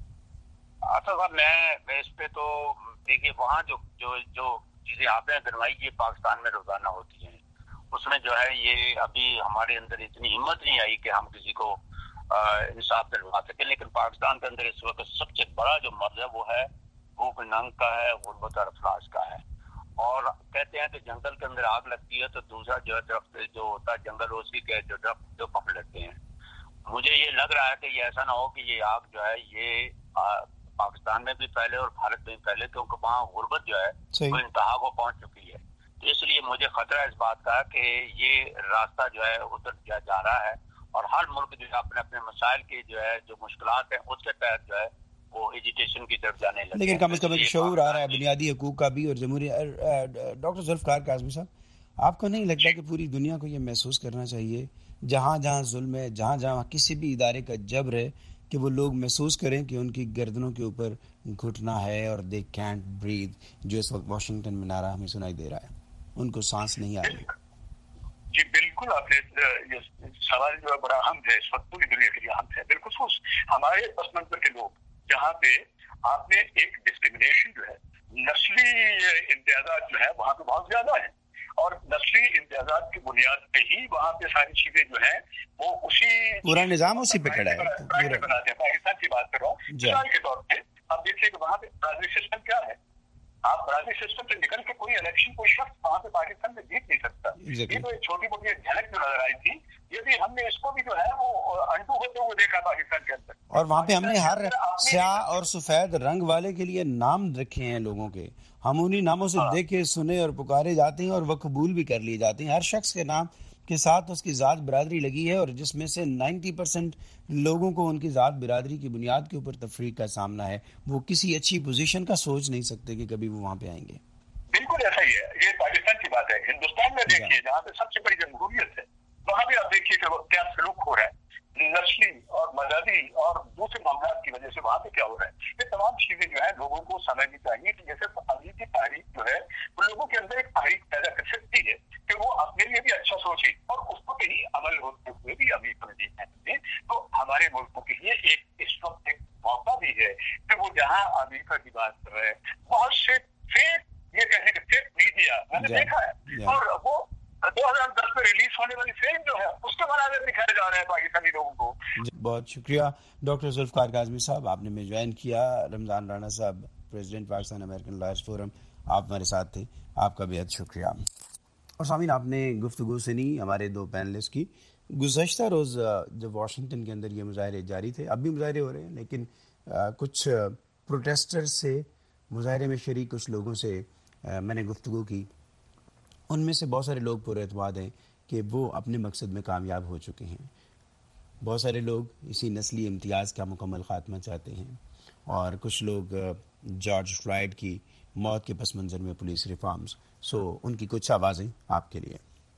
صاحب میں اس پہ تو دیکھیے, وہاں جو جو جو چیزیں آپ نے گنوائی یہ پاکستان میں روزانہ ہوتی ہیں, اس میں جو ہے یہ ابھی ہمارے اندر اتنی ہمت نہیں آئی کہ ہم کسی کو انصاف دلوا سکیں. لیکن پاکستان کے اندر اس وقت سب سے بڑا جو مرض ہے وہ ہے بھوک ننگ کا ہے, غربت اور افلاس کا ہے. اور کہتے ہیں کہ جنگل کے اندر آگ لگتی ہے تو دوسرا جو ہے درخت جو ہوتا ہے جنگل اسی کے جو درخت جو پکڑ لیتے ہیں. مجھے یہ لگ رہا ہے کہ یہ ایسا نہ ہو کہ یہ آگ جو ہے یہ پاکستان میں بھی پہلے اور بھارت میں بھی پہلے, کیونکہ وہاں غربت جو ہے وہ انتہا کو پہنچ چکی ہے. تو اس لیے مجھے خطرہ اس بات کا کہ یہ راستہ جو ہے ادھر جا رہا ہے, اور ہر ملک جو ہے اپنے اپنے مسائل کی جو ہے جو مشکلات ہیں اس کے تحت جو ہے وہ ایجوکیشن کی طرف جانے لگے. لیکن کم از کم ایک شعور آ رہا ہے بنیادی حقوق کا بھی اور جمہوری. ڈاکٹر ذوالفقار کاظمی صاحب, آپ کو نہیں لگتا کہ پوری دنیا کو یہ محسوس کرنا چاہیے جہاں جہاں ظلم ہے, جہاں جہاں کسی بھی ادارے کا جبر ہے, کہ وہ لوگ محسوس کریں کہ ان کی گردنوں کے اوپر گھٹنا ہے اور دے کینٹ بریتھ, جو اس وقت واشنگٹن میں نعرہ ہمیں سنائی دے رہا ہے, ان کو سانس نہیں آ رہی؟ جی بالکل, آپ نے یہ سوال جو ہے بڑا اہم ہے, اس وقت پوری دنیا کے لیے اہم ہے. بالخصوص ہمارے پس منظر کے لوگ جہاں پہ آپ نے ایک ڈسکریمنیشن جو ہے, نسلی امتیازات جو ہے وہاں پہ بہت زیادہ ہیں, اور نسلی امتیازات کی بنیاد پہ ہی وہاں پہ ساری چیزیں جو ہیں وہ اسی پورا نظام اسی پہ کھڑا ہے. بناتے ہیں. پاکستان کی بات کر رہا ہوں مثال کے طور پہ. اب دیکھیے کہ وہاں پہ برادری سسٹم کیا ہے, آپ برادری سسٹم سے نکل کے کوئی الیکشن کوئی شخص وہاں پہ پاکستان میں جیت نہیں سکتا. یہ تو ایک چھوٹی موٹی جھلک جو نظر آئی تھی, یہ بھی ہم نے اس کو بھی جو ہے وہ انڈو ہوتے ہوئے دیکھا پاکستان کے اندر. اور وہاں پہ ہم نے ہر سیاہ اور سفید رنگ والے کے لیے نام رکھے ہیں لوگوں کے, ہم انہی ناموں سے دیکھے سنے اور پکارے جاتے ہیں, اور وہ قبول بھی کر لیے جاتے ہیں. ہر شخص کے نام کے ساتھ اس کی ذات برادری لگی ہے, اور جس میں سے نائنٹی پرسینٹ لوگوں کو ان کی ذات برادری کی بنیاد کے اوپر تفریق کا سامنا ہے. وہ کسی اچھی پوزیشن کا سوچ نہیں سکتے کہ کبھی وہ وہاں پہ آئیں گے. بالکل ایسا ہی ہے, یہ پاکستان کی بات ہے. ہندوستان میں دیکھیے جہاں پہ سب سے بڑی جمہوریت ہے, وہاں پہ آپ دیکھیے کہ کیا سلوک ہو رہا ہے نسلی اور مذہبی اور دوسرے معاملات کی وجہ سے. وہاں پہ کیا ہو رہا ہے, یہ تمام چیزیں جو ہے لوگوں کو سمجھنی چاہیے کہ جیسے ابھی کی تاریخ جو ہے وہ لوگوں کے اندر ایک تاریخ پیدا کر سکتی ہے کہ وہ اپنے لیے بھی اچھا سوچے, اور اس کو کہیں عمل ہوتے ہوئے بھی ابھی دیکھیں تو ہمارے ملکوں کے لیے ایک اس وقت ایک موقع بھی ہے کہ وہ جہاں امریکہ کی بات کر رہے ہیں, بہت سے فیک یہ کہنے کے فیک نے دیکھا ہے. اور وہ دو ہزار دس میں ریلیز ہونے والی فلم جو ہے اس کے مناظر دکھائے جا رہے ہیں پاکستانی لوگوں کو. بہت شکریہ ڈاکٹر ذوالفقار کاظمی صاحب, آپ نے میں جوائن کیا. رمضان رانا صاحب, president Pakistan American lawyers forum, آپ ہمارے ساتھ تھے, آپ کا بہت شکریہ. اور سامعین, آپ نے گفتگو سنی ہمارے دو پینلسٹ کی. گزشتہ روز جب واشنگٹن کے اندر یہ مظاہرے جاری تھے, اب بھی مظاہرے ہو رہے ہیں, لیکن کچھ پروٹیسٹر سے, مظاہرے میں شریک کچھ لوگوں سے میں نے گفتگو کی. ان میں سے بہت سارے لوگ پر اعتماد ہیں کہ وہ اپنے مقصد میں کامیاب ہو چکے ہیں. بہت سارے لوگ اسی نسلی امتیاز کا مکمل خاتمہ چاہتے ہیں, اور کچھ لوگ جارج فلائیڈ کی موت کے پس منظر میں پولیس ریفارمز. سو ان کی کچھ آوازیں آپ کے لیے.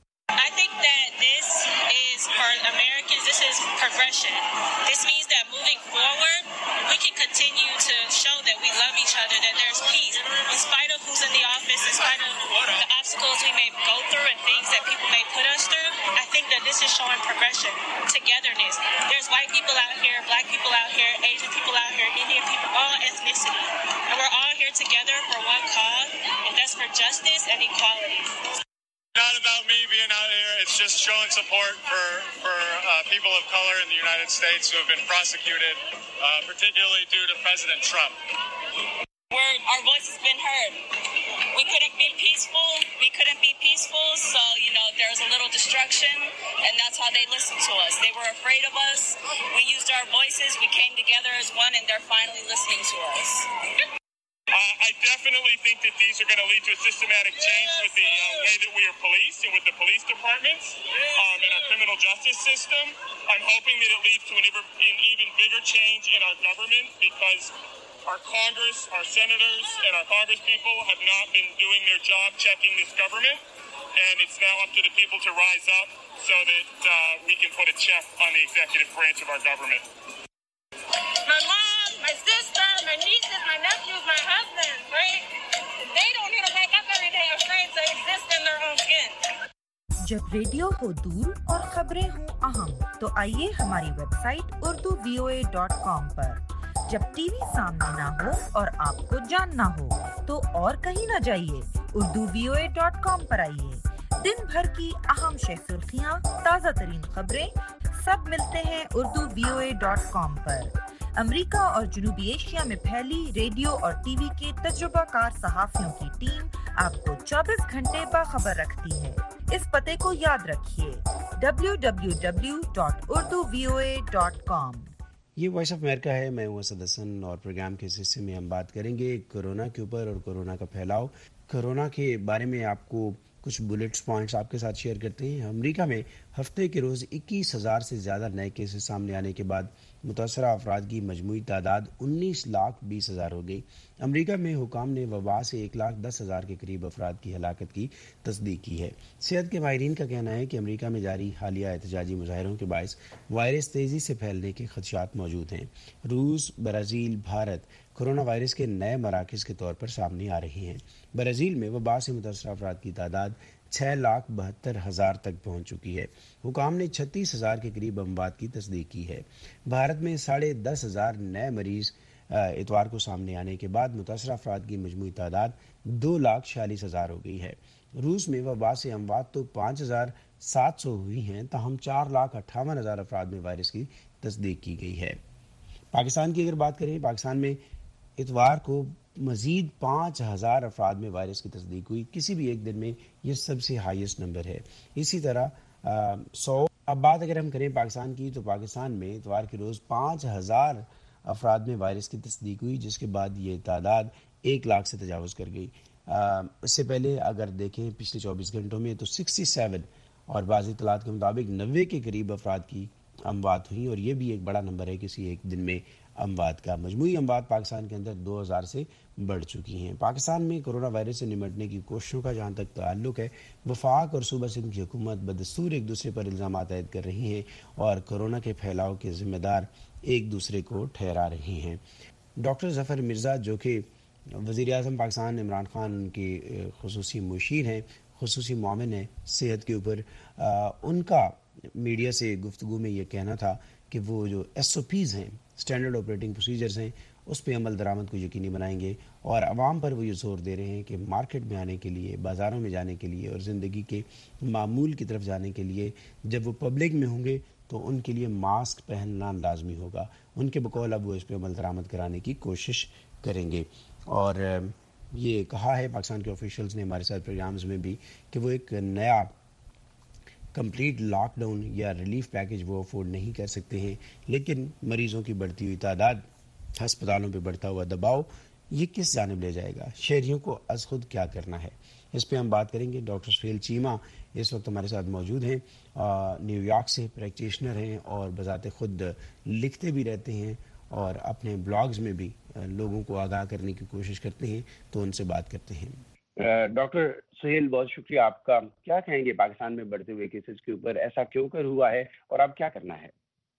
This is showing progression, togetherness. There's white people out here, black people out here, Asian people out here, Indian people, all ethnicity. And we're all here together for one cause, and that's for justice and equality. Not about me being out here. It's just showing support for, for uh, people of color in the United States who have been prosecuted, uh, particularly due to President Trump. Where our voice has been heard. We couldn't be peaceful. We couldn't be peaceful. So, you know, there was a little destruction, and that's how they listened to us. They were afraid of us. We used our voices. We came together as one, and they're finally listening to us. Uh, I definitely think that these are going to lead to a systematic change with the uh, way that we are policed and with the police departments um, and our criminal justice system. I'm hoping that it leads to an even, an even bigger change in our government, because our Congress, our senators, and our Congress people have not been doing their job checking this government, and it's now up to the people to rise up so that uh, we can put a check on the executive branch of our government. My mom, my sister, my nieces, my nephews, my husband, right? They don't need to wake up every day afraid to exist in their own skin. جب ریڈیو ہو دور اور خبریں ہوں اہم, تو آئیے ہماری website Urdu V O A dot com پر. جب ٹی وی سامنے نہ ہو اور آپ کو جاننا ہو تو اور کہیں نہ جائیے, Urdu V O A dot com پر آئیے. دن بھر کی اہم شہ سرخیاں, تازہ ترین خبریں, سب ملتے ہیں Urdu V O A dot com پر. امریکہ اور جنوبی ایشیا میں پھیلی ریڈیو اور ٹی وی کے تجربہ کار صحافیوں کی ٹیم آپ کو چوبیس گھنٹے باخبر رکھتی ہے. اس پتے کو یاد رکھیے, W W W dot Urdu V O A dot com. یہ وائس آف امریکہ ہے, میں ہوں اسد حسن, اور پروگرام کے اس حصے میں ہم بات کریں گے کورونا کے اوپر اور کورونا کا پھیلاؤ. کورونا کے بارے میں آپ کو کچھ بلٹس پوائنٹس آپ کے ساتھ شیئر کرتے ہیں. امریکہ میں ہفتے کے روز اکیس ہزار سے زیادہ نئے کیسز سامنے آنے کے بعد متاثرہ افراد کی مجموعی تعداد انیس لاکھ بیس ہزار ہو گئی. امریکہ میں حکام نے وبا سے ایک لاکھ دس ہزار کے قریب افراد کی ہلاکت کی تصدیق کی ہے. صحت کے ماہرین کا کہنا ہے کہ امریکہ میں جاری حالیہ احتجاجی مظاہروں کے باعث وائرس تیزی سے پھیلنے کے خدشات موجود ہیں. روس, برازیل, بھارت کورونا وائرس کے نئے مراکز کے طور پر سامنے آ رہی ہیں. برازیل میں وبا سے متاثرہ افراد کی تعداد چھ لاکھ بہتر ہزار تک پہنچ چکی ہے. حکام نے چھتیس ہزار کے قریب اموات کی تصدیق کی ہے. بھارت میں ساڑھے دس ہزار نئے مریض اتوار کو سامنے آنے کے بعد متاثرہ افراد کی مجموعی تعداد دو لاکھ چھیالیس ہزار ہو گئی ہے. روس میں وبا سے اموات تو پانچ ہزار سات سو ہوئی ہیں, تاہم چار لاکھ اٹھاون ہزار افراد میں وائرس کی تصدیق کی گئی ہے. پاکستان کی اگر بات کریں, پاکستان میں اتوار کو مزید پانچ ہزار افراد میں وائرس کی تصدیق ہوئی. کسی بھی ایک دن میں یہ سب سے ہائیسٹ نمبر ہے. اسی طرح سو اب بات اگر ہم کریں پاکستان کی, تو پاکستان میں اتوار کے روز پانچ ہزار افراد میں وائرس کی تصدیق ہوئی, جس کے بعد یہ تعداد ایک لاکھ سے تجاوز کر گئی. اس سے پہلے اگر دیکھیں پچھلے چوبیس گھنٹوں میں تو سکسٹی سیون اور بعض اطلاعات کے مطابق نوے کے قریب افراد کی اموات ہوئیں, اور یہ بھی ایک بڑا نمبر ہے کسی ایک دن میں اموات کا. مجموعی اموات پاکستان کے اندر دو ہزار سے بڑھ چکی ہیں. پاکستان میں کورونا وائرس سے نمٹنے کی کوششوں کا جہاں تک تعلق ہے, وفاق اور صوبہ سندھ کی حکومت بدستور ایک دوسرے پر الزامات عائد کر رہی ہیں اور کورونا کے پھیلاؤ کے ذمہ دار ایک دوسرے کو ٹھہرا رہی ہیں. ڈاکٹر ظفر مرزا جو کہ وزیر اعظم پاکستان عمران خان ان کے خصوصی مشیر ہیں, خصوصی معاون ہیں صحت کے اوپر, ان کا میڈیا سے گفتگو میں یہ کہنا تھا کہ وہ جو ایس او پیز ہیں, اسٹینڈرڈ آپریٹنگ پروسیجرز ہیں, اس پہ عمل درآمد کو یقینی بنائیں گے، اور عوام پر وہ یہ زور دے رہے ہیں کہ مارکیٹ میں آنے کے لیے، بازاروں میں جانے کے لیے اور زندگی کے معمول کی طرف جانے کے لیے جب وہ پبلک میں ہوں گے تو ان کے لیے ماسک پہننا لازمی ہوگا۔ ان کے بقول اب وہ اس پہ عمل درآمد کرانے کی کوشش کریں گے، اور یہ کہا ہے پاکستان کے آفیشلز نے ہمارے ساتھ پروگرامز میں بھی کہ وہ ایک نیا کمپلیٹ لاک ڈاؤن یا ریلیف پیکج وہ افورڈ نہیں کر سکتے ہیں، لیکن مریضوں کی بڑھتی ہوئی تعداد، ہسپتالوں پہ بڑھتا ہوا دباؤ، یہ کس جانب لے جائے گا؟ شہریوں کو از خود کیا کرنا ہے؟ اس پہ ہم بات کریں گے۔ ڈاکٹر سہیل چیمہ اس وقت ہمارے ساتھ موجود ہیں، نیو یارک سے پریکٹیشنر ہیں اور بذات خود لکھتے بھی رہتے ہیں اور اپنے بلاگز میں بھی لوگوں کو آگاہ کرنے کی کوشش کرتے ہیں، تو ان سے بات کرتے ہیں۔ ڈاکٹر سہیل، بہت شکریہ آپ کا۔ کیا کہیں گے پاکستان میں بڑھتے ہوئے کیسز کے اوپر؟ ایسا کیوں کر ہوا ہے اور اب کیا کرنا ہے؟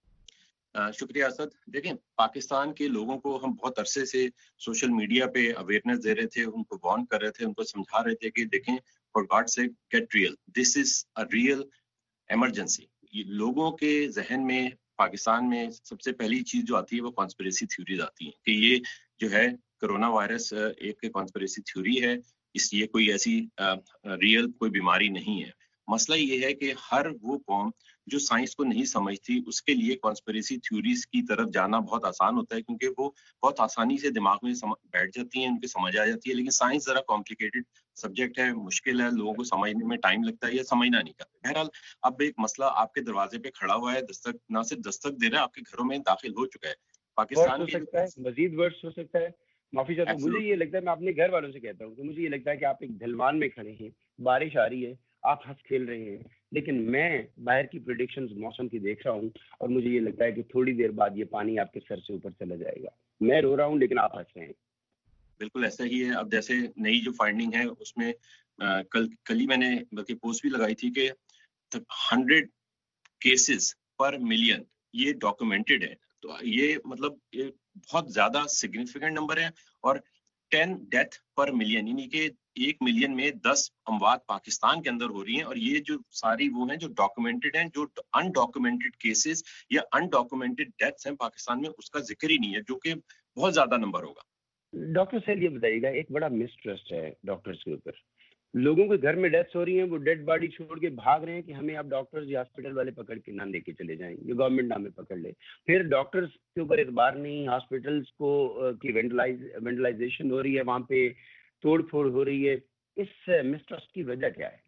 شکریہ اسد۔ دیکھیں، پاکستان کے لوگوں کو ہم بہت عرصے سے سوشل میڈیا پہ اویئرنیس دے رہے تھے، ان کو وارن کر رہے تھے، ان کو سمجھا رہے تھے کہ دیکھیں for God sake get real, this is a real emergency. لوگوں کے ذہن میں پاکستان میں سب سے پہلی چیز جو آتی ہے وہ کانسپریسی تھیوریز آتی ہیں کہ یہ جو ہے کرونا وائرس ایک کانسپریسی تھیوری ہے، اس لیے کوئی ایسی ریئل کوئی بیماری نہیں ہے۔ مسئلہ یہ ہے کہ ہر وہ قوم جو سائنس کو نہیں سمجھتی اس کے لیے کانسپریسی تھیوریز کی طرف جانا بہت آسان ہوتا ہے، کیونکہ وہ بہت آسانی سے دماغ میں بیٹھ جاتی ہیں، ان کے سمجھ آ جاتی ہے۔ لیکن سائنس ذرا کمپلیکیٹڈ سبجیکٹ ہے، مشکل ہے، لوگوں کو سمجھنے میں ٹائم لگتا ہے یا سمجھنا نہیں کرتے۔ بہرحال اب ایک مسئلہ آپ کے دروازے پہ کھڑا ہوا ہے، دستک نہ صرف دستک دے رہا ہے، آپ کے گھروں میں داخل ہو چکا ہے۔ پاکستان ہو سکتا ہے مزید ورس ہو سکتا ہے، معافی چاہتا ہوں۔ مجھے یہ لگتا ہے، میں اپنے گھر والوں سے کہتا ہوں کہ مجھے یہ لگتا ہے کہ آپ ایک ڈھلوان میں کھڑے ہیں، بارش آ رہی ہے، آپ ہنس کھیل رہے ہیں، لیکن میں باہر کی پریڈکشنز موسم کی دیکھ رہا ہوں اور مجھے یہ لگتا ہے کہ تھوڑی دیر بعد یہ پانی آپ کے سر سے اوپر چلا جائے گا۔ میں رو رہا ہوں لیکن آپ ہنس رہے ہیں۔ بالکل ایسا ہی ہے۔ اب جیسے نئی جو فائنڈنگ ہے اس میں کل کل ہی میں نے بلکہ پوسٹ بھی لگائی تھی کہ ہنڈریڈ کیسز پر ملین یہ ڈاکومنٹڈ ہے، تو یہ مطلب یہ بہت زیادہ سگنیفیکنٹ نمبر ہے، اور ٹین ڈیتھ پر ملین، یعنی کہ ایک ملین میں دس اموات پاکستان کے اندر ہو رہی ہیں، اور یہ جو ساری وہ ہیں جو ڈاکومنٹڈ ہیں، جو ان ڈاکومنٹڈ کیسز یا ان ڈاکومنٹڈ ڈیتھس ہیں پاکستان میں، اس کا ذکر ہی نہیں ہے، جو کہ بہت زیادہ نمبر ہوگا۔ ڈاکٹر صاحب یہ بتائیے گا، ایک بڑا مسٹرسٹ ہے ڈاکٹرز کے اوپر، لوگوں کے گھر میں ڈیتھس ہو رہی ہیں، وہ ڈیڈ باڈی چھوڑ کے بھاگ رہے ہیں کہ ہمیں آپ ڈاکٹرز یا ہاسپٹل والے پکڑ کے نہ لے کے چلے جائیں، یہ گورنمنٹ نہ ہمیں پکڑ لے۔ پھر ڈاکٹرز کے اوپر اعتبار نہیں، ہاسپٹلس کو کی وینڈلائز وینڈلائزیشن ہو رہی ہے، وہاں پہ توڑ پھوڑ ہو رہی ہے۔ اس مسٹرسٹ کی وجہ کیا ہے؟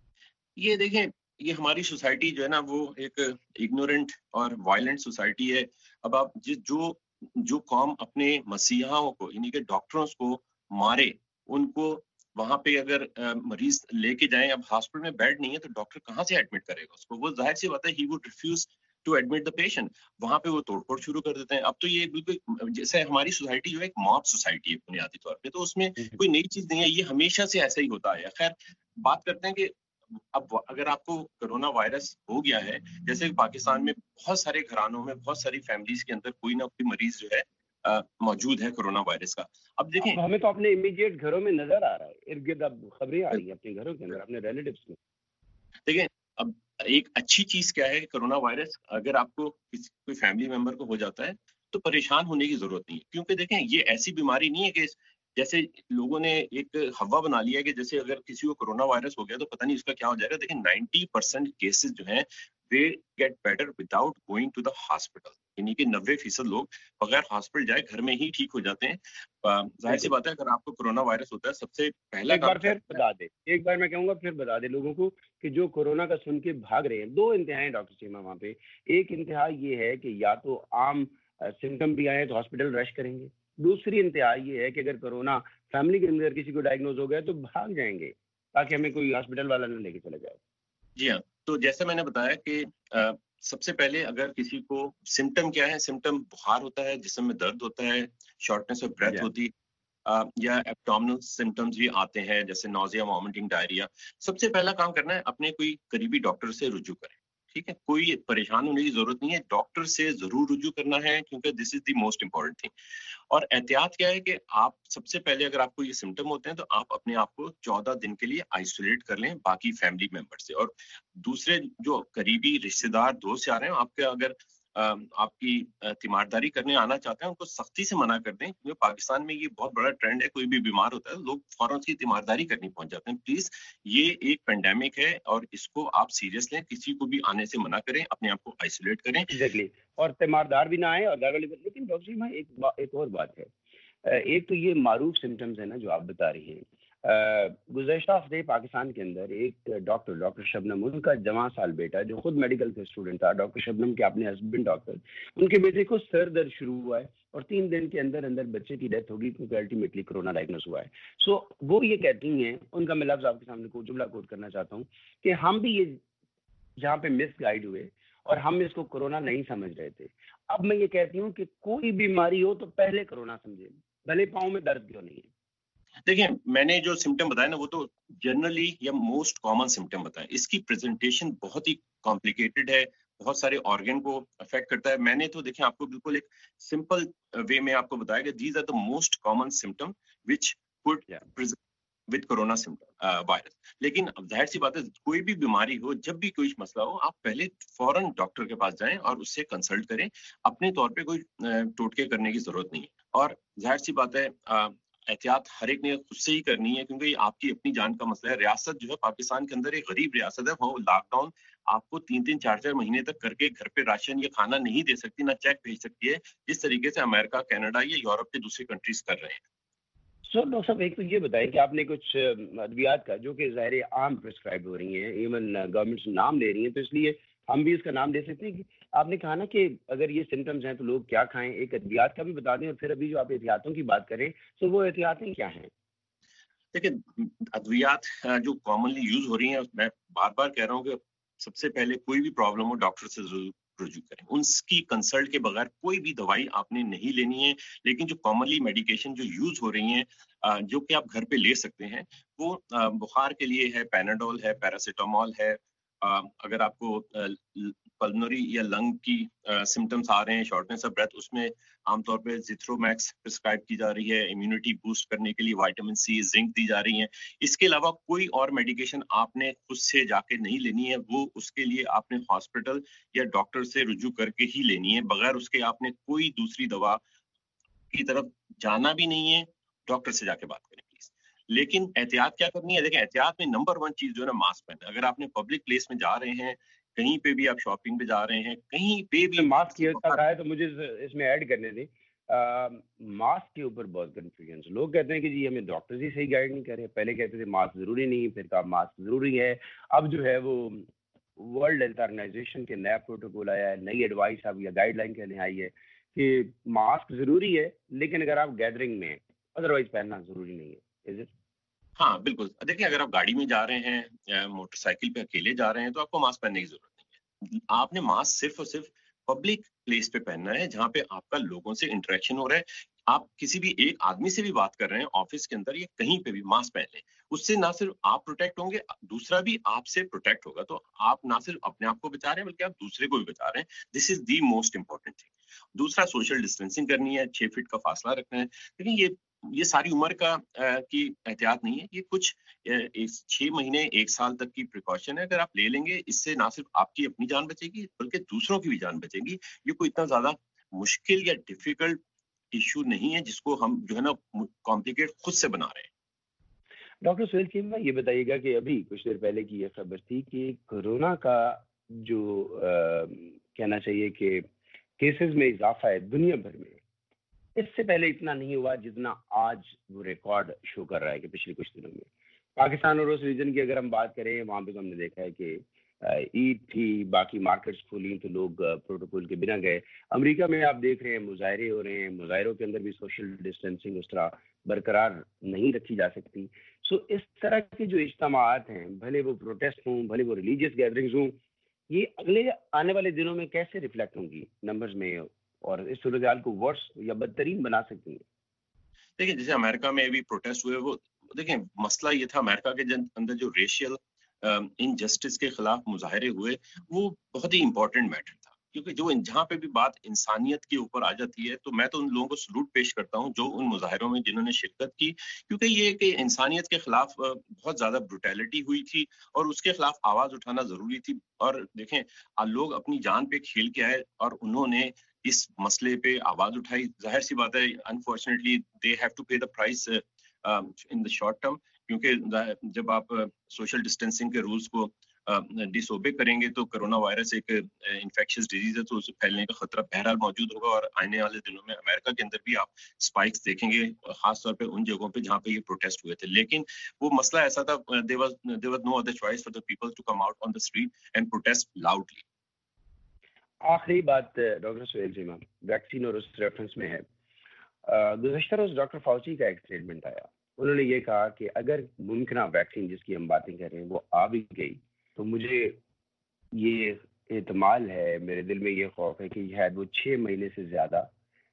یہ دیکھیں، یہ ہماری سوسائٹی جو ہے نا وہ ایک اگنورنٹ اور وائلنٹ سوسائٹی ہے۔ اب آپ جو جو قوم اپنے مسیحاؤں کو یعنی کہ ڈاکٹروں کو مارے، ان کو وہاں پہ اگر مریض لے کے جائیں، اب ہاسپٹل میں بیڈ نہیں ہے تو ڈاکٹر کہاں سے ایڈمٹ کرے گا اس کو؟ وہ ظاہر سی بات ہے he would refuse to admit the patient, وہاں پہ وہ توڑ پھوڑ شروع کر دیتے ہیں۔ اب تو یہ بالکل جیسے ہماری سوسائٹی جو ہے ایک موب سوسائٹی ہے بنیادی طور پہ، تو اس میں کوئی نئی چیز نہیں ہے، یہ ہمیشہ سے ایسا ہی ہوتا ہے۔ خیر بات کرتے ہیں کہ اب اگر آپ کو کرونا وائرس ہو گیا ہے، جیسے پاکستان میں بہت سارے گھرانوں میں بہت ساری فیملیز کے اندر کوئی نہ کوئی مریض جو ہے موجود ہے کرونا وائرس کا۔ اب دیکھیں ہمیں تو اپنے امیڈیٹ گھروں میں نظر آ رہا ہے، ارد گرد اب خبریں آ رہی ہیں اپنے گھروں کے اندر، اپنے ریلیٹیوز میں۔ دیکھیں اب ایک اچھی چیز کیا ہے، کرونا وائرس اگر آپ کو کسی کوئی فیملی ممبر کو ہو جاتا ہے تو پریشان ہونے کی ضرورت نہیں ہے، کیونکہ دیکھیں یہ ایسی بیماری نہیں ہے کہ جیسے لوگوں نے ایک ہوا بنا لیا ہے کہ جیسے اگر کسی کو کرونا وائرس ہو گیا تو پتہ نہیں اس کا کیا ہو جائے گا۔ دیکھیں نائنٹی پرسینٹ کیسز جو ہیں they get better without going to the hospital، یعنی کہ نوے فیصد لوگ بغیر ہاسپٹل جائے گھر میں ہی ٹھیک ہو جاتے ہیں۔ ظاہر سی بات ہے اگر آپ کو کرونا وائرس ہوتا ہے سب سے پہلا ایک بار پھر بتا دے ایک بار میں کہوں گا پھر بتا دے لوگوں کو کہ جو کورونا کا سن کے بھاگ رہے ہیں، دو انتہائیں ڈاکٹر چیمہ وہاں پہ۔ ایک انتہا یہ ہے کہ یا تو عام سمٹم بھی آئے تو ہاسپٹل رش کریں گے، دوسری انتہا یہ ہے کہ اگر کورونا فیملی کے اندر کسی کو ڈائگنوز ہو گیا تو بھاگ جائیں گے تاکہ ہمیں کوئی ہاسپٹل والا نہ لے کے چلا جائے۔ جی ہاں، تو جیسے میں نے بتایا کہ سب سے پہلے اگر کسی کو سمٹم کیا ہے، سمٹم بخار ہوتا ہے، جسم میں درد ہوتا ہے، شارٹنیس آف بریتھ ہوتی یا ایبڈومینل سمٹمز بھی آتے ہیں جیسے نوزیا، وامٹنگ، ڈائریا، سب سے پہلا کام کرنا ہے اپنے کوئی قریبی ڈاکٹر سے رجوع کریں۔ ٹھیک ہے، کوئی پریشان ہونے کی ضرورت نہیں ہے، ڈاکٹر سے ضرور رجوع کرنا ہے کیونکہ this is the most important thing. اور احتیاط کیا ہے کہ آپ سب سے پہلے اگر آپ کو یہ سمٹم ہوتے ہیں تو آپ اپنے آپ کو چودہ دن کے لیے آئسولیٹ کر لیں باقی فیملی ممبر سے، اور دوسرے جو قریبی رشتے دار دوست آ رہے ہیں آپ کے اگر آپ کی تیمارداری کرنے آنا چاہتے ہیں ان کو سختی سے منع کر دیں، کیونکہ پاکستان میں یہ بہت بڑا ٹرینڈ ہے، کوئی بھی بیمار ہوتا ہے لوگ فوراً اس کی تیمارداری کرنی پہنچ جاتے ہیں. پلیز یہ ایک پینڈیمک ہے اور اس کو آپ سیریس لیں، کسی کو بھی آنے سے منع کریں، اپنے آپ کو آئسولیٹ کریں. ایگزیکٹلی، اور تیماردار بھی نہ آئے اور گھر والے. لیکن ڈاکٹر صاحب ایک ایک اور بات ہے، ایک تو یہ معروف سمٹمز ہیں نا جو آپ بتا رہی ہیں. گزشتہ ہفتے پاکستان کے اندر ایک ڈاکٹر ڈاکٹر شبنم، ان کا جوان سال بیٹا جو خود میڈیکل کا اسٹوڈنٹ تھا، ڈاکٹر شبنم کے اپنے ہسبینڈ ڈاکٹر، ان کے بیٹے کو سر درد شروع ہوا ہے اور تین دن کے اندر اندر بچے کی ڈیتھ ہوگی کیونکہ الٹیمیٹلی کرونا ڈائگنوز ہوا ہے. سو وہ یہ کہتی ہیں، ان کا میں لفظ آپ کے سامنے کو جملہ کوٹ کرنا چاہتا ہوں کہ ہم بھی یہ جہاں پہ مس گائیڈ ہوئے اور ہم اس کو کرونا نہیں سمجھ رہے تھے. اب میں یہ کہتی ہوں کہ کوئی بیماری ہو تو پہلے کرونا سمجھے، بھلے پاؤں میں درد کیوں نہیں ہے. دیکھیں میں نے جو سمٹم بتایا نا وہ تو جنرلی یا موسٹ کامن سمٹم بتایا. اس کی پریزنٹیشن بہت ہی کمپلیکیٹڈ ہے، بہت سارے آرگن کو افیکٹ کرتا ہے. میں نے تو دیکھیں آپ کو بالکل ایک سمپل وے میں آپ کو بتایا کہ these are the most common symptom which could with corona virus. لیکن ظاہر سی بات ہے کوئی بھی بیماری ہو، جب بھی کوئی مسئلہ ہو، آپ پہلے فوراً ڈاکٹر کے پاس جائیں اور اس سے کنسلٹ کریں. اپنے طور پہ کوئی ٹوٹکے کرنے کی ضرورت نہیں ہے. اور ظاہر سی بات ہے احتیاط ہر ایک نے خود سے ہی کرنی ہے، کیونکہ یہ آپ کی اپنی جان کا مسئلہ ہے. ریاست جو ہے پاکستان کے اندر ایک غریب ریاست ہے، وہ لاک ڈاؤن آپ کو تین تین چار چار مہینے تک کر کے گھر پہ راشن یا کھانا نہیں دے سکتی، نہ چیک بھیج سکتی ہے، جس طریقے سے امریکہ، کینیڈا یا یورپ کے دوسری کنٹریز کر رہے ہیں. سر ڈاکٹر صاحب ایک تو یہ بتائیں کہ آپ نے کچھ ادویات کا جو کہ ظاہر عام پرسکرائب ہو رہی ہیں، ایون گورنمنٹ نام لے رہی ہیں، تو اس لیے ہم بھی اس کا نام دے سکتے ہیں کہ آپ نے کہا نا کہ اگر یہ سمٹمز ہیں تو لوگ کیا کھائیں. ایک ادویات کا بھی بتا دیں اور پھر ابھی جو آپ احتیاطوں کی بات کریں تو وہ احتیاطیں کیا ہیں؟ دیکھیں ادویات جو کامنلی یوز ہو رہی ہیں، میں بار بار کہہ رہا ہوں کہ سب سے پہلے کوئی بھی پرابلم ہو ڈاکٹر سے ضرور رجوع کریں. ان کی کنسلٹ کے بغیر کوئی بھی دوائی آپ نے نہیں لینی ہے. لیکن جو کامنلی میڈیکیشن جو یوز ہو رہی ہیں جو کہ آپ گھر پہ لے سکتے ہیں، وہ بخار کے لیے ہے پیناڈول ہے، پیراسیٹامول ہے. اگر آپ کو پلمنری یا لنگ کی سمٹمس آ رہے ہیں، شارٹنس آف بریتھ، اس میں عام طور پہ زیتھرومیکس پرسکرائب کی جا رہی ہے. امیونٹی بوسٹ کرنے کے لیے وائٹامن سی، زنک دی جا رہی ہیں. اس کے علاوہ کوئی اور میڈیکیشن آپ نے خود سے جا کے نہیں لینی ہے. وہ اس کے لیے آپ نے ہاسپٹل یا ڈاکٹر سے رجوع کر کے ہی لینی ہے. بغیر اس کے آپ نے کوئی دوسری دوا کی طرف جانا بھی نہیں ہے. ڈاکٹر سے جا کے بات کریں پلیز. لیکن احتیاط کیا کرنی ہے؟ دیکھیں احتیاط میں نمبر ون چیز جو ہے نا ماسک پہننا. اگر آپ نے پبلک پلیس میں جا رہے ہیں، کہیں پہ بھی آپ شاپنگ پہ جا رہے ہیں، کہیں پہ بھی ماسک کی کہا ہے تو مجھے اس میں ایڈ کرنے دیں. ماسک کے اوپر بہت کنفیوژن. لوگ کہتے ہیں کہ جی ہمیں ڈاکٹر ہی صحیح گائیڈ نہیں کر رہے. پہلے کہتے تھے ماسک ضروری نہیں، پھر کہا ماسک ضروری ہے. اب جو ہے وہ ورلڈ ہیلتھ آرگنائزیشن کے نیا پروٹوکول آیا ہے، نئی ایڈوائس اب یا گائیڈ لائن کہنے آئی ہے کہ ماسک ضروری ہے لیکن اگر آپ گیدرنگ میں ادروائز پہننا ضروری نہیں ہے. ہاں بالکل. دیکھیں اگر آپ گاڑی میں جا رہے ہیں یا موٹر سائیکل پہ اکیلے جا رہے ہیں تو آپ کو ماسک پہننے کی ضرورت نہیں ہے. آپ نے ماسک صرف اور صرف پبلک پلیس پہ پہننا ہے جہاں پہ آپ کا لوگوں سے انٹریکشن ہو رہا ہے. آپ کسی بھی ایک آدمی سے بھی بات کر رہے ہیں آفس کے اندر یا کہیں پہ بھی، ماسک پہن لیں. اس سے نہ صرف آپ پروٹیکٹ ہوں گے، دوسرا بھی آپ سے پروٹیکٹ ہوگا. تو آپ نہ صرف اپنے آپ کو بچا رہے ہیں بلکہ آپ دوسرے کو بھی بچا رہے ہیں. This is the most important thing. دوسرا سوشل ڈسٹینسنگ کرنی ہے، چھ فٹ کا فاصلہ رکھنا ہے. لیکن یہ یہ ساری عمر کا کی احتیاط نہیں ہے، یہ کچھ چھ مہینے ایک سال تک کی پریکاشن ہے. اگر آپ لے لیں گے اس سے نہ صرف آپ کی اپنی جان بچے گی بلکہ دوسروں کی بھی جان بچے گی. یہ کوئی اتنا زیادہ مشکل یا ڈیفیکلٹ ایشو نہیں ہے جس کو ہم جو ہے نا کمپلیکیٹ خود سے بنا رہے ہیں. ڈاکٹر سہیل چیمہ یہ بتائیے گا کہ ابھی کچھ دیر پہلے کی یہ خبر تھی کہ کورونا کا جو کہنا چاہیے کہ کیسز میں اضافہ ہے دنیا بھر میں، اس سے پہلے اتنا نہیں ہوا جتنا آج وہ ریکارڈ شو کر رہا ہے کہ پچھلے کچھ دنوں میں. پاکستان اور اس ریجن کی اگر ہم بات کریں، وہاں پہ تو ہم نے دیکھا ہے کہ عید تھی، باقی مارکیٹس کھولی تو لوگ پروٹوکول کے بنا گئے. امریکہ میں آپ دیکھ رہے ہیں مظاہرے ہو رہے ہیں، مظاہروں کے اندر بھی سوشل ڈسٹینسنگ اس طرح برقرار نہیں رکھی جا سکتی. سو اس طرح کے جو اجتماعات ہیں، بھلے وہ پروٹیسٹ ہوں، بھلے وہ ریلیجیس گیدرنگز ہوں، یہ اگلے آنے والے دنوں میں کیسے ریفلیکٹ ہوں گی نمبرز میں اور اس صورتحال کو ورس یا بدترین بنا سکتی ہیں؟ دیکھیں جیسے امریکہ میں ابھی پروٹیسٹ ہوئے، وہ دیکھیں مسئلہ یہ تھا امریکہ کے اندر جو ریشیل انجسٹس کے خلاف مظاہرے ہوئے وہ بہت ہی امپورٹنٹ میٹر تھا. کیونکہ جو جہاں پہ بھی بات انسانیت کے اوپر آ جاتی ہے تو میں تو ان لوگوں کو سلوٹ پیش کرتا ہوں جو ان مظاہروں میں جنہوں نے شرکت کی، کیونکہ یہ کہ انسانیت کے خلاف بہت زیادہ بروٹیلٹی ہوئی تھی اور اس کے خلاف آواز اٹھانا ضروری تھی. اور دیکھیں لوگ اپنی جان پہ کھیل کے آئے اور انہوں نے اس مسئلے پہ آواز اٹھائی. ظاہر سی بات ہے unfortunately they have to pay the price in the short term, کیونکہ جب آپ سوشل ڈسٹینسنگ کے رولز کو ڈس اوبے کریں گے تو کرونا وائرس ایک انفیکشس ڈیزیز ہے تو اسے پھیلنے کا خطرہ بہرحال موجود ہوگا. اور آنے والے دنوں میں امریکہ کے اندر بھی آپ اسپائکس دیکھیں گے، خاص طور پہ ان جگہوں پہ جہاں پہ یہ پروٹیسٹ ہوئے تھے. لیکن وہ مسئلہ ایسا تھا there was there was no other choice for the people to come out on the street and protest loudly. آخری بات ڈاکٹر سہیل جیما ویکسین اور اس ریفرنس میں ہے. گزشتہ روز ڈاکٹر فاؤچی کا ایک اسٹیٹمنٹ آیا، انہوں نے یہ کہا کہ اگر ممکنہ ویکسین جس کی ہم باتیں کر رہے ہیں وہ آ بھی گئی تو مجھے یہ احتمال ہے، میرے دل میں یہ خوف ہے کہ شاید وہ چھ مہینے سے زیادہ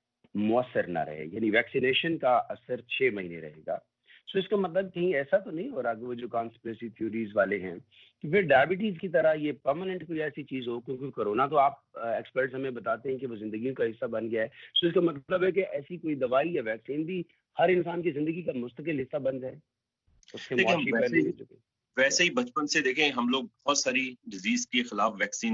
مؤثر نہ رہے، یعنی ویکسینیشن کا اثر چھ مہینے رہے گا. سو اس کا مطلب کہیں ایسا تو نہیں ہو رہا کہ وہ جو کانسپریسی تھیوریز والے ہیں کہ پھر ڈائبٹیز کی طرح یہ پرماننٹ کوئی ایسی چیز ہو، کیونکہ کرونا تو آپ ایکسپرٹس ہمیں بتاتے ہیں کہ وہ زندگی کا حصہ بن گیا ہے. سو اس کا مطلب ہے کہ ایسی کوئی دوائی یا ویکسین بھی ہر انسان کی زندگی کا مستقل حصہ بن جائے. اس کے معاشی پہلو ویسے ہی بچپن سے دیکھیں ہم لوگ بہت ساری ڈیزیز کے خلاف ویکسین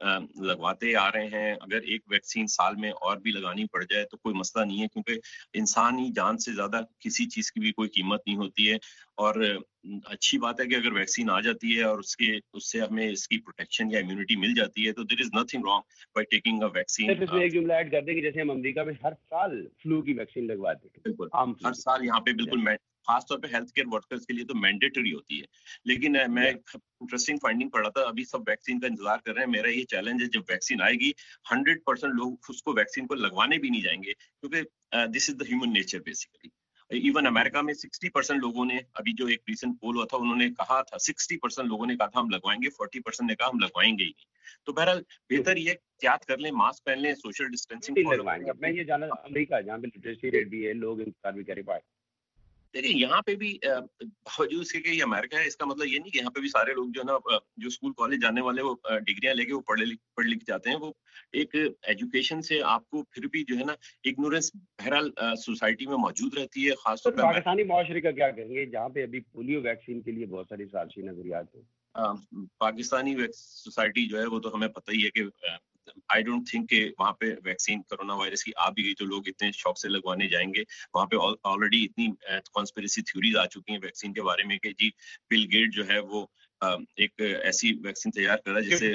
لگواتے آ رہے ہیں. اگر ایک ویکسین سال میں اور بھی لگانی پڑ جائے تو کوئی مسئلہ نہیں ہے، کیونکہ انسانی جان سے زیادہ کسی چیز کی بھی کوئی قیمت نہیں ہوتی ہے. اور اچھی بات ہے کہ اگر ویکسین آ جاتی ہے اور اس کے اس سے ہمیں اس کی پروٹیکشن یا امیونٹی مل جاتی ہے تو there is nothing wrong by taking a vaccine. اس میں ایک جملہ ایڈ کر دیں کہ جیسے ہم امریکہ میں ہر سال فلو کی ویکسین لگواتے ہیں، بالکل ہر سال یہاں پہ بالکل خاص طور پہ ہیلتھ کیئر ورکرز کے لیے تو مینڈیٹری ہوتی ہے. لیکن میں انٹرسٹنگ فائنڈنگ پڑھا تھا، ابھی سب ویکسین کا انتظار کر رہے ہیں. میرا یہ چیلنج ہے جب ویکسین آئے گی ہنڈریڈ پرسینٹ لوگ اس کو ویکسین کو لگوانے بھی نہیں جائیں گے، کیونکہ this is the human nature basically. Even امریکہ میں سکسٹی پرسینٹ لوگوں نے، ابھی جو ایک ریسنٹ پول ہوا تھا انہوں نے کہا تھا سکسٹی پرسینٹ لوگوں نے کہا تھا ہم لگوائیں گے، فورٹی پرسینٹ نے کہا ہم لگوائیں گے ہی نہیں. تو بہرحال بہتر یہ احتیاط کر لیں، ماسک پہن لیں، سوشل ڈسٹینسنگ لگوائیں گے. میں یہ جانا امریکہ جہاں پہ لٹریسی ریٹ بھی ہے، لوگ انتظار بھی کرے پائے. دیکھیں یہاں پہ بھی باوجود اس کے کہ یہ امریکہ ہے، اس کا مطلب یہ نہیں کہ یہاں پہ بھی سارے لوگ جو ہے نا جو اسکول کالج جانے والے وہ ڈگریاں لے کے وہ پڑھ پڑھ لکھ جاتے ہیں. وہ ایک ایجوکیشن سے آپ کو پھر بھی جو ہے نا اگنورینس بہرحال سوسائٹی میں موجود رہتی ہے. خاص طور پہ پاکستانی معاشرے کا کیا کہیں گے جہاں پہ ابھی پولیو ویکسین کے لیے بہت ساری سازشی نظریات ہیں؟ پاکستانی سوسائٹی جو ہے وہ تو ہمیں پتہ ہی ہے کہ آئی ڈونٹ تھنک کہ وہاں پہ ویکسین کرونا وائرس کی آ بھی گئی تو لوگ اتنے شوق سے لگوانے جائیں گے. وہاں پہ آلریڈی اتنی کانسپریسی تھیوریز آ چکی ہیں ویکسین کے بارے میں کہ جی بل گیٹ جو ہے وہ ایک ایسی ویکسین تیار کر رہا ہے جس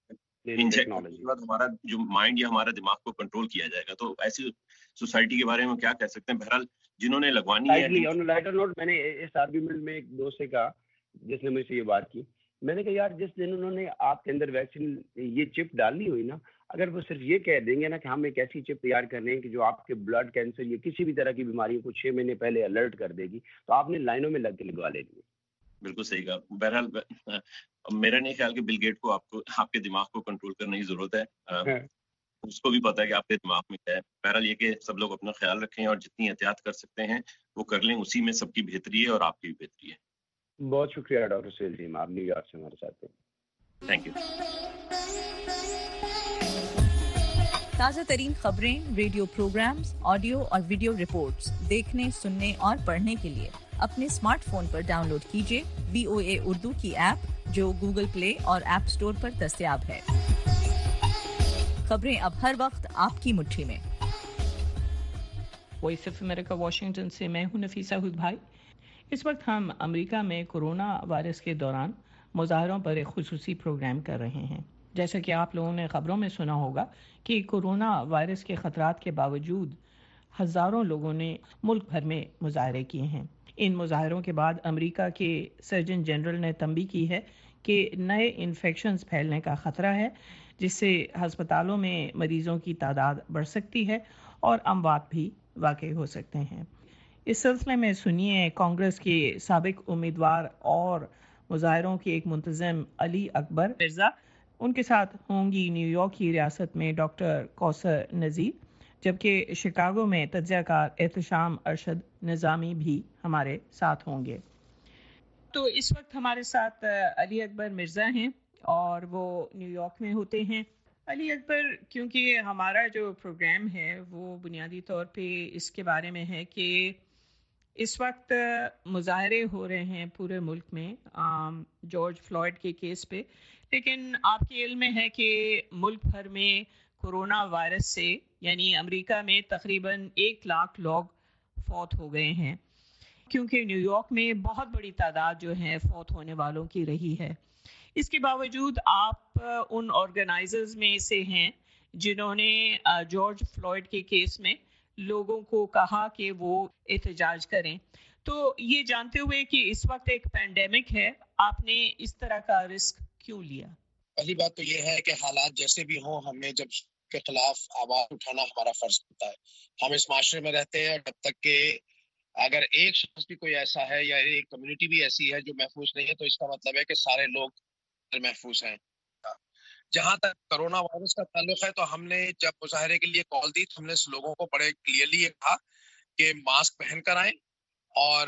سے ہمارا جو مائنڈ یا ہمارا دماغ کو کنٹرول کیا جائے گا. تو ایسی سوسائٹی کے بارے میں کیا کہہ سکتے ہیں؟ بہرحال جنہوں نے لگوانی ہے. میں نے اس آرگیومنٹ میں ایک دوست سے کہا جس نے مجھ سے یہ بات کی، میں نے کہا یار جس دن انہوں نے آپ کے اندر ویکسین یہ چپ ڈالنی ہوئی نا، اگر وہ صرف یہ کہہ دیں گے نا کہ ہم ایک ایسی چپ تیار کر رہے ہیں کہ جو آپ کے بلڈ کینسر یا کسی بھی طرح کی بیماریوں کو چھ مہینے پہلے الرٹ کر دے گی، تو آپ نے لائنوں میں لگ کے لگوا لے لی. بالکل صحیح کہا. بہرحال میرا نہیں خیال کہ بل گیٹ کو آپ کو آپ کے دماغ کو کنٹرول کرنے کی ضرورت ہے. اس کو بھی پتا ہے کہ آپ کے دماغ میں کیا ہے. بہرحال یہ کہ سب لوگ اپنا خیال رکھیں اور جتنی احتیاط کر سکتے ہیں وہ کر لیں، اسی میں سب کی بہتری ہے اور آپ کی بھی بہتری ہے. بہت شکریہ ڈاکٹر سہیل جی، آپ نیو یارک سے ہمارے ساتھ ہیں. Thank you. تازہ ترین خبریں، ریڈیو پروگرامز، آڈیو اور ویڈیو رپورٹس دیکھنے، سننے اور پڑھنے کے لیے اپنے اسمارٹ فون پر ڈاؤن لوڈ کیجیے بی او اے اردو کی ایپ جو گوگل پلے اور ایپ اسٹور پر دستیاب ہے. خبریں اب ہر وقت آپ کی مٹھی میں. وائس آف امریکہ واشنگٹن سے میں ہوں نفیسہ حد بھائی. اس وقت ہم امریکہ میں کورونا وائرس کے دوران مظاہروں پر ایک خصوصی پروگرام کر رہے ہیں. جیسا کہ آپ لوگوں نے خبروں میں سنا ہوگا کہ کورونا وائرس کے خطرات کے باوجود ہزاروں لوگوں نے ملک بھر میں مظاہرے کیے ہیں. ان مظاہروں کے بعد امریکہ کے سرجن جنرل نے تنبیہ کی ہے کہ نئے انفیکشنز پھیلنے کا خطرہ ہے، جس سے ہسپتالوں میں مریضوں کی تعداد بڑھ سکتی ہے اور اموات بھی واقع ہو سکتے ہیں. اس سلسلے میں سنیے کانگریس کے سابق امیدوار اور مظاہروں کے ایک منتظم علی اکبر مرزا. ان کے ساتھ ہوں گی نیو یارک کی ریاست میں ڈاکٹر کوثر نذیر، جبکہ شکاگو میں تجزیہ کار احتشام ارشد نظامی بھی ہمارے ساتھ ہوں گے. تو اس وقت ہمارے ساتھ علی اکبر مرزا ہیں اور وہ نیو یارک میں ہوتے ہیں. علی اکبر، کیونکہ ہمارا جو پروگرام ہے وہ بنیادی طور پہ اس کے بارے میں ہے کہ اس وقت مظاہرے ہو رہے ہیں پورے ملک میں جارج فلوئڈ کے کیس پہ، لیکن آپ کے علم میں ہے کہ ملک بھر میں کورونا وائرس سے یعنی امریکہ میں تقریباً ایک لاکھ لوگ فوت ہو گئے ہیں، کیونکہ نیو یارک میں بہت بڑی تعداد جو ہے فوت ہونے والوں کی رہی ہے۔ اس کے باوجود آپ ان آرگنائزرز میں سے ہیں جنہوں نے جارج فلوئڈ کے کیس میں لوگوں کو کہا کہ وہ احتجاج کریں، تو یہ جانتے ہوئے کہ اس وقت ایک پینڈیمک ہے، آپ نے اس طرح کا رسک کیوں لیا؟ پہلی بات تو یہ ہے کہ حالات جیسے بھی ہوں، ہمیں جب کے خلاف آواز اٹھانا ہمارا فرض ہوتا ہے۔ ہم اس معاشرے میں رہتے ہیں، اور جب تک کہ اگر ایک شخص بھی کوئی ایسا ہے یا ایک کمیونٹی بھی ایسی ہے جو محفوظ نہیں ہے، تو اس کا مطلب ہے کہ سارے لوگ محفوظ ہیں۔ جہاں تک کرونا وائرس کا تعلق ہے، تو ہم نے جب مظاہرے کے لیے کال دی تو ہم نے لوگوں کو بڑے کلیئرلی یہ کہا کہ ماسک پہن کر آئیں، اور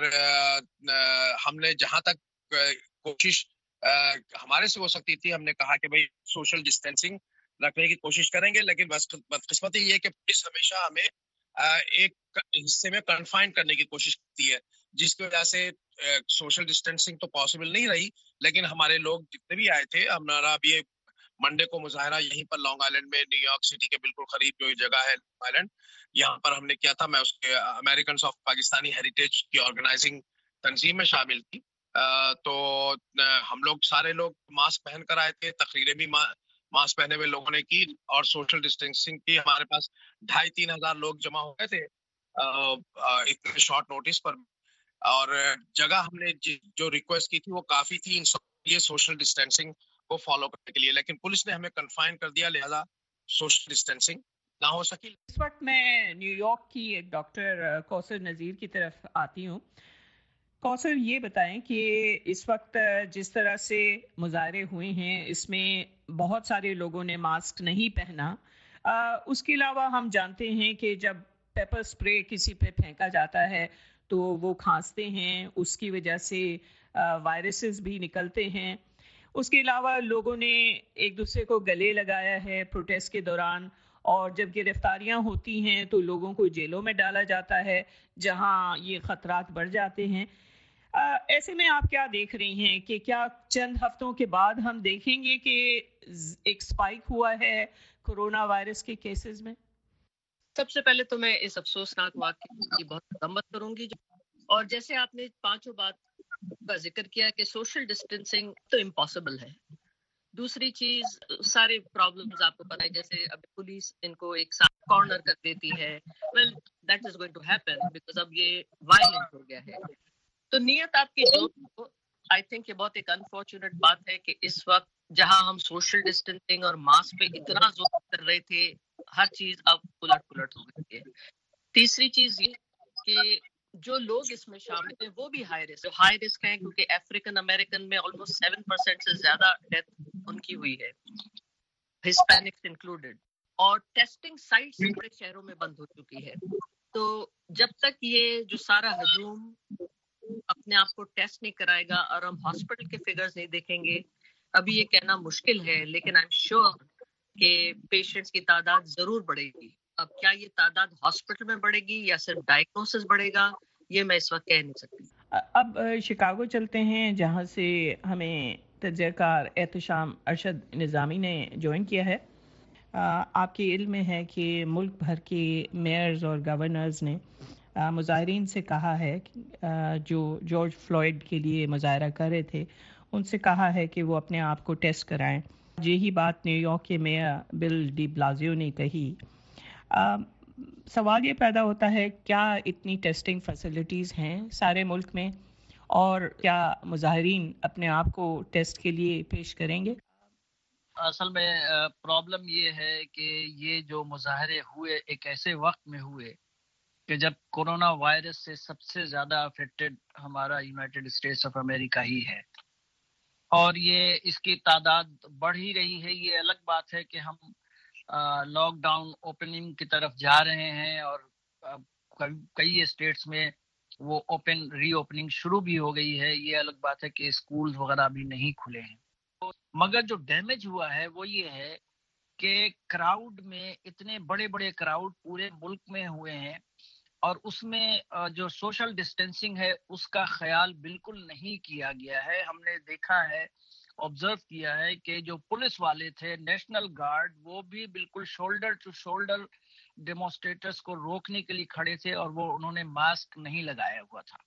ہم نے جہاں تک کوشش ہمارے سے ہو سکتی تھی ہم نے کہا کہ بھئی سوشل ڈسٹینسنگ رکھنے کی کوشش کریں گے، لیکن بدقسمتی یہ ہے کہ پولیس ہمیشہ ہمیں ایک حصے میں کنفائن کرنے کی کوشش کرتی ہے، جس کی وجہ سے سوشل ڈسٹینسنگ تو پاسبل نہیں رہی، لیکن ہمارے لوگ جتنے بھی آئے تھے، ہمارا ابھی منڈے کو مظاہرہ یہیں پر لانگ آئلینڈ میں نیو یارک سٹی کے بالکل قریب جو جگہ ہے لانگ آئلینڈ، یہاں پر ہم نے کیا تھا۔ میں اس کے امریکنز آف پاکستانی ہیریٹیج کی آرگنائزنگ تنظیم میں شامل تھی، تو ہم لوگ سارے لوگ ماسک پہن کر آئے تھے، تقریریں بھی ماسک پہنے ہوئے لوگوں نے کی، اور سوشل ڈسٹینسنگ کی ہمارے پاس ڈھائی تین ہزار لوگ جمع ہو گئے تھے اتنے شارٹ نوٹس پر، اور جگہ ہم نے جو ریکویسٹ کی تھی وہ کافی تھی ان سب کے لیے سوشل ڈسٹینسنگ کو فالو کرنے کے لیے، لیکن پولیس نے ہمیں کنفائن کر دیا، لہذا سوشل ڈسٹینسنگ نہ ہو سکی۔ اس وقت میں نیو یارک کی ایک ڈاکٹر کوثر نذیر کی طرف آتی ہوں۔ کوثر، یہ بتائیں کہ اس وقت جس طرح سے مظاہرے ہوئے ہیں اس میں بہت سارے لوگوں نے ماسک نہیں پہنا، اس کے علاوہ ہم جانتے ہیں کہ جب پیپر سپرے کسی پہ پھینکا جاتا ہے تو وہ کھانستے ہیں، اس کی وجہ سے وائرسز بھی نکلتے ہیں۔ اس کے علاوہ لوگوں نے ایک دوسرے کو گلے لگایا ہے پروٹیسٹ کے دوران، اور جب گرفتاریاں ہوتی ہیں تو لوگوں کو جیلوں میں ڈالا جاتا ہے جہاں یہ خطرات بڑھ جاتے ہیں۔ ایسے میں آپ کیا دیکھ رہی ہیں کہ کیا چند ہفتوں کے بعد ہم دیکھیں گے کہ ایک سپائک ہوا ہے کورونا وائرس کے کیسز میں؟ سب سے پہلے تو میں اس افسوسناک واقعے کی بہت مذمت کروں گی، اور جیسے آپ نے پانچوں بات کا ذکر کیا کہ سوشل ڈسٹینسنگ تو امپاسبل ہے۔ دوسری چیز، سارے پرابلمز آپ کو پتہ ہے، جیسے اب پولیس ان کو ایک ساتھ کارنر کر دیتی ہے، well that is going to happen because اب یہ وائلنٹ ہو گیا ہے۔ تو نیت آپ کی جو، آئی تھنک یہ بہت ایک انفارچونیٹ بات ہے کہ اس وقت جہاں ہم سوشل ڈسٹینسنگ اور ماسک پہ اتنا زور کر رہے تھے، ہر چیز اب الٹ پلٹ ہو گئی ہے۔ تیسری چیز یہ کہ جو لوگ اس میں شامل ہیں وہ بھی ہائی رسک ہائی رسک ہیں، کیونکہ افریقن امریکن میں آلموسٹ سیون پرسینٹ سے زیادہ ڈیتھ ان کی ہوئی ہے، ہسپینکس انکلوڈیڈ، اور ٹیسٹنگ سائٹس بڑے شہروں میں بند ہو چکی ہے۔ تو جب تک یہ جو سارا ہجوم اپنے آپ کو ٹیسٹ نہیں کرائے گا اور ہم ہاسپٹل کے فگرز نہیں دیکھیں گے، ابھی یہ کہنا مشکل ہے، لیکن آئی ایم شیور کہ پیشنٹس کی تعداد ضرور بڑھے گی۔ اب کیا یہ تعداد ہاسپٹل میں بڑھے گی یا صرف ڈائگنوسس بڑھے گا، یہ میں اس وقت کہہ نہیں سکتی۔ اب شکاگو چلتے ہیں، جہاں سے ہمیں تجزیہ کار احتشام ارشد نظامی نے جوائن کیا ہے۔ آپ کے علم میں ہے کہ ملک بھر کے میئرز اور گورنرز نے مظاہرین سے کہا ہے جو جارج فلوئڈ کے لیے مظاہرہ کر رہے تھے، ان سے کہا ہے کہ وہ اپنے آپ کو ٹیسٹ کرائیں۔ یہی بات نیو یارک کے میئر بل ڈی بلازیو نے کہی۔ سوال یہ پیدا ہوتا ہے، کیا اتنی ٹیسٹنگ فیسلٹیز ہیں سارے ملک میں، اور کیا مظاہرین اپنے آپ کو ٹیسٹ کے لیے پیش کریں گے؟ اصل میں پرابلم یہ ہے کہ یہ جو مظاہرے ہوئے ایک ایسے وقت میں ہوئے کہ جب کورونا وائرس سے سب سے زیادہ افیکٹڈ ہمارا یونائٹڈ اسٹیٹس آف امریکہ ہی ہے، اور یہ اس کی تعداد بڑھ ہی رہی ہے۔ یہ الگ بات ہے کہ ہم لاک ڈاؤن اوپننگ کی طرف جا رہے ہیں، اور کئی اسٹیٹس میں وہ اوپن ری اوپننگ شروع بھی ہو گئی ہے۔ یہ الگ بات ہے کہ اسکول وغیرہ بھی نہیں کھلے ہیں، مگر جو ڈیمیج ہوا ہے وہ یہ ہے کہ کراؤڈ میں اتنے بڑے بڑے کراؤڈ پورے ملک میں ہوئے ہیں اور اس میں جو سوشل ڈسٹینسنگ ہے اس کا خیال بالکل نہیں کیا گیا ہے. ہم نے دیکھا ہے، آبزرو کیا ہے کہ جو پولیس والے تھے، نیشنل گارڈ، وہ بھی بالکل شولڈر ٹو شولڈر ڈیمونسٹریٹرز کو روکنے کے لیے کھڑے تھے اور وہ انہوں نے ماسک نہیں لگایا ہوا تھا.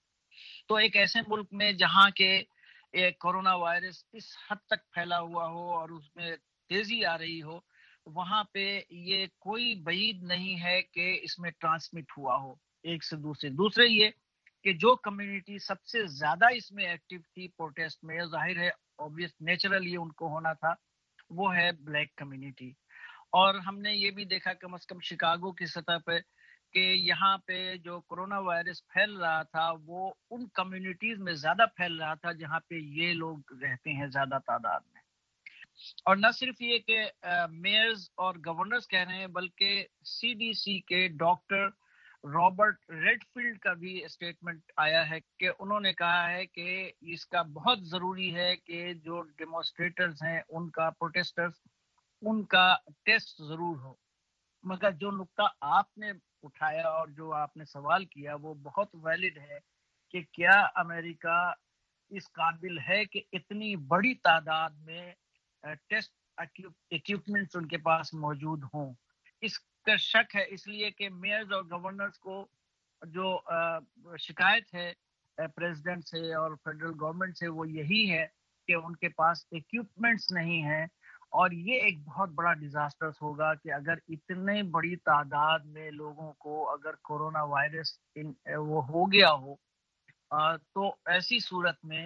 تو ایک ایسے ملک میں جہاں کے کورونا وائرس اس حد تک پھیلا ہوا ہو اور اس میں تیزی آ رہی ہو، وہاں پہ یہ کوئی بعید نہیں ہے کہ اس میں ٹرانسمٹ ہوا ہو ایک سے دوسرے. دوسرے یہ کہ جو کمیونٹی سب سے زیادہ اس میں ایکٹیو تھی پروٹیسٹ میں، ظاہر ہے obvious نیچرلی ان کو ہونا تھا، وہ ہے بلیک کمیونٹی. اور ہم نے یہ بھی دیکھا کم از کم شکاگو کی سطح پہ کہ یہاں پہ جو کرونا وائرس پھیل رہا تھا وہ ان کمیونٹیز میں زیادہ پھیل رہا تھا جہاں پہ یہ لوگ رہتے ہیں زیادہ تعداد میں. اور نہ صرف یہ کہ میئرز اور گورنرز کہہ رہے ہیں، بلکہ سی ڈی سی کے ڈاکٹر رابرٹ ریڈ فیلڈ کا بھی اسٹیٹمنٹ آیا ہے کہ انہوں نے کہا ہے کہ اس کا بہت ضروری ہے کہ جو ڈیمونسٹریٹرز ہیں، ان کا پروٹیسٹرز، ان کا ٹیسٹ ضرور ہو. مگر جو نقطہ آپ نے اٹھایا اور جو آپ نے سوال کیا وہ بہت ویلڈ ہے کہ کیا امریکہ اس قابل ہے کہ اتنی بڑی تعداد میں ٹیسٹ ایکوپمنٹس ان کے پاس موجود ہوں. اس کا شک ہے اس لیے کہ میئرز اور گورنرز کو جو شکایت ہے پریزیڈنٹ سے اور فیڈرل گورنمنٹ سے وہ یہی ہے کہ ان کے پاس ایکوپمنٹس نہیں ہیں. اور یہ ایک بہت بڑا ڈیزاسٹرس ہوگا کہ اگر اتنے بڑی تعداد میں لوگوں کو اگر کورونا وائرس وہ ہو گیا ہو تو ایسی صورت میں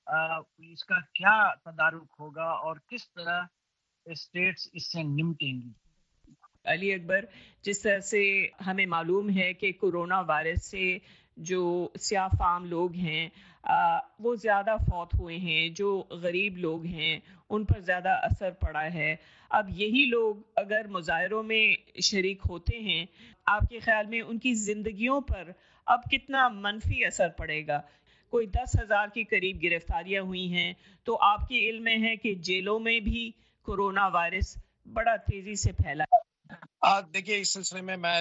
اس کا کیا تدارک ہوگا اور کس طرح اسٹیٹس اس سے نمٹیں گی. علی اکبر، جس طرح سے ہمیں معلوم ہے کہ کورونا وائرس سے جو سیاہ فام لوگ ہیں وہ زیادہ فوت ہوئے ہیں، جو غریب لوگ ہیں ان پر زیادہ اثر پڑا ہے. اب یہی لوگ اگر مظاہروں میں شریک ہوتے ہیں، آپ کے خیال میں ان کی زندگیوں پر اب کتنا منفی اثر پڑے گا؟ کوئی دس ہزار کے قریب گرفتاریاں ہوئی ہیں، تو آپ کے علم میں ہے کہ جیلوں میں بھی کورونا وائرس بڑا تیزی سے پھیلا. دیکھیے، اس سلسلے میں میں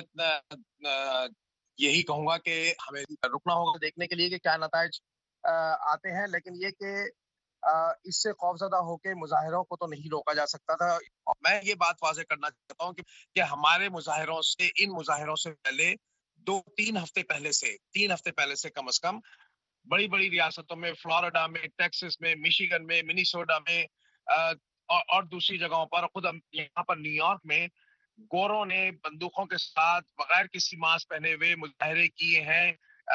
یہی کہوں گا کہ ہمیں رکنا ہوگا دیکھنے کے لیے کہ کیا نتائج آتے ہیں، لیکن یہ کہ اس سے خوفزدہ ہو کے مظاہروں کو تو نہیں روکا جا سکتا تھا. میں یہ بات واضح کرنا چاہتا ہوں کہ ہمارے مظاہروں سے، ان مظاہروں سے پہلے دو تین ہفتے پہلے سے تین ہفتے پہلے سے کم از کم بڑی بڑی ریاستوں میں، فلوریڈا میں، ٹیکسس میں، میشیگن میں، منیسوٹا میں اور دوسری جگہوں پر، خود یہاں پر نیو یارک میں گوروں نے بندوقوں کے ساتھ بغیر کسی ماسک پہنے ہوئے مظاہرے کیے ہیں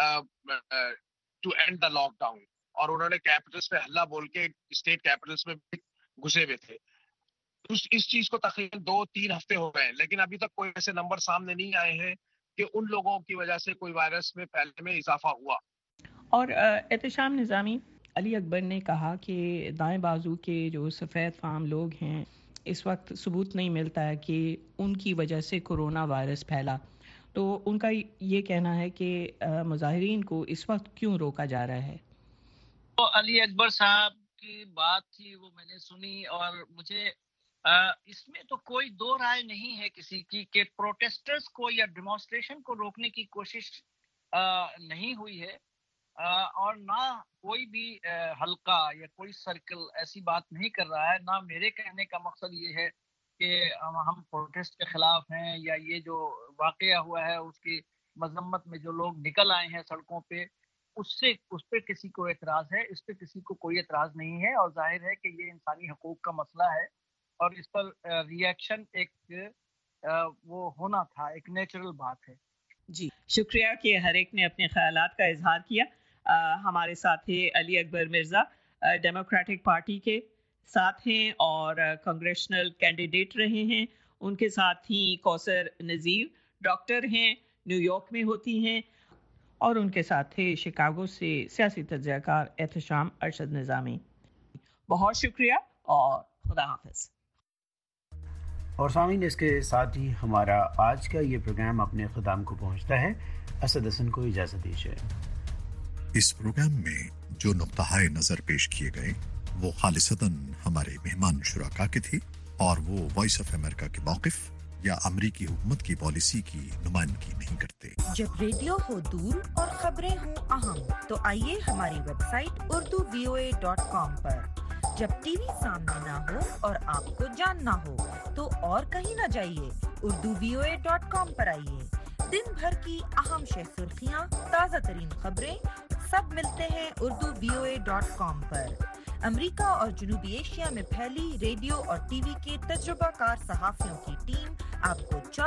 to end the lockdown. اور انہوں نے کیپٹلس پہ حملہ بول کے اسٹیٹ کیپٹلس میں گھسے ہوئے تھے. اس چیز کو تقریباً دو تین ہفتے ہو گئے ہیں، لیکن ابھی تک کوئی ایسے نمبر سامنے نہیں آئے ہیں کہ ان لوگوں کی وجہ سے کوئی وائرس میں پھیلنے میں اضافہ ہوا. اور احتشام نظامی، علی اکبر نے کہا کہ دائیں بازو کے جو سفید فام لوگ ہیں اس وقت ثبوت نہیں ملتا ہے کہ ان کی وجہ سے کورونا وائرس پھیلا. تو ان کا یہ کہنا ہے کہ مظاہرین کو اس وقت کیوں روکا جا رہا ہے. تو علی اکبر صاحب کی بات تھی، وہ میں نے سنی، اور مجھے اس میں تو کوئی دو رائے نہیں ہے کسی کی کہ پروٹیسٹرز کو یا ڈیمونسٹریشن کو روکنے کی کوشش نہیں ہوئی ہے، اور نہ کوئی بھی حلقہ یا کوئی سرکل ایسی بات نہیں کر رہا ہے. نہ میرے کہنے کا مقصد یہ ہے کہ ہم پروٹیسٹ کے خلاف ہیں یا یہ جو واقعہ ہوا ہے اس کی مذمت میں جو لوگ نکل آئے ہیں سڑکوں پہ اس سے اس پہ کسی کو اعتراض ہے. اس پہ کسی کو کوئی اعتراض نہیں ہے، اور ظاہر ہے کہ یہ انسانی حقوق کا مسئلہ ہے اور اس پر ری ایکشن ایک وہ ہونا تھا، ایک نیچرل بات ہے. جی شکریہ کہ ہر ایک نے اپنے خیالات کا اظہار کیا. ہمارے ساتھ ہیں علی اکبر مرزا، ڈیموکریٹک پارٹی کے ساتھ ہیں اور کانگریشنل کینڈیڈیٹ رہے ہیں. ان کے ساتھ ہی کوثر نذیر ڈاکٹر ہیں، نیو یارک میں ہوتی ہیں، اور ان کے ساتھ تھے شکاگو سے سیاسی تجزیہ کار احتشام ارشد نظامی. بہت شکریہ اور خدا حافظ. اور سامعین، اس کے ساتھ ہی ہمارا آج کا یہ پروگرام اپنے اختتام کو پہنچتا ہے. اسد حسن کو اجازت دیجیے. اس پروگرام میں جو نقطۂ نظر پیش کیے گئے وہ خالصتاً ہمارے مہمان شرکا کے تھے और वो वॉइस ऑफ अमेरिका के मौक़िफ़ या अमरीकी हुकूमत की पॉलिसी की नुमाइंदगी नहीं करते। जब रेडियो हो दूर और खबरें हो अहम, तो आइए हमारी website Urdu V O A dot com पर। जब टीवी सामने ना हो और आपको जानना हो, तो और कहीं ना जाइए, Urdu V O A dot com पर आइए। दिन भर की अहम शे सुर्खियाँ, ताज़ा तरीन खबरें, सब मिलते हैं Urdu V O A dot com पर। अमेरिका और जनूबी एशिया में फैली रेडियो और टीवी के तजुर्बाकार सहाफ़ियों की टीम आपको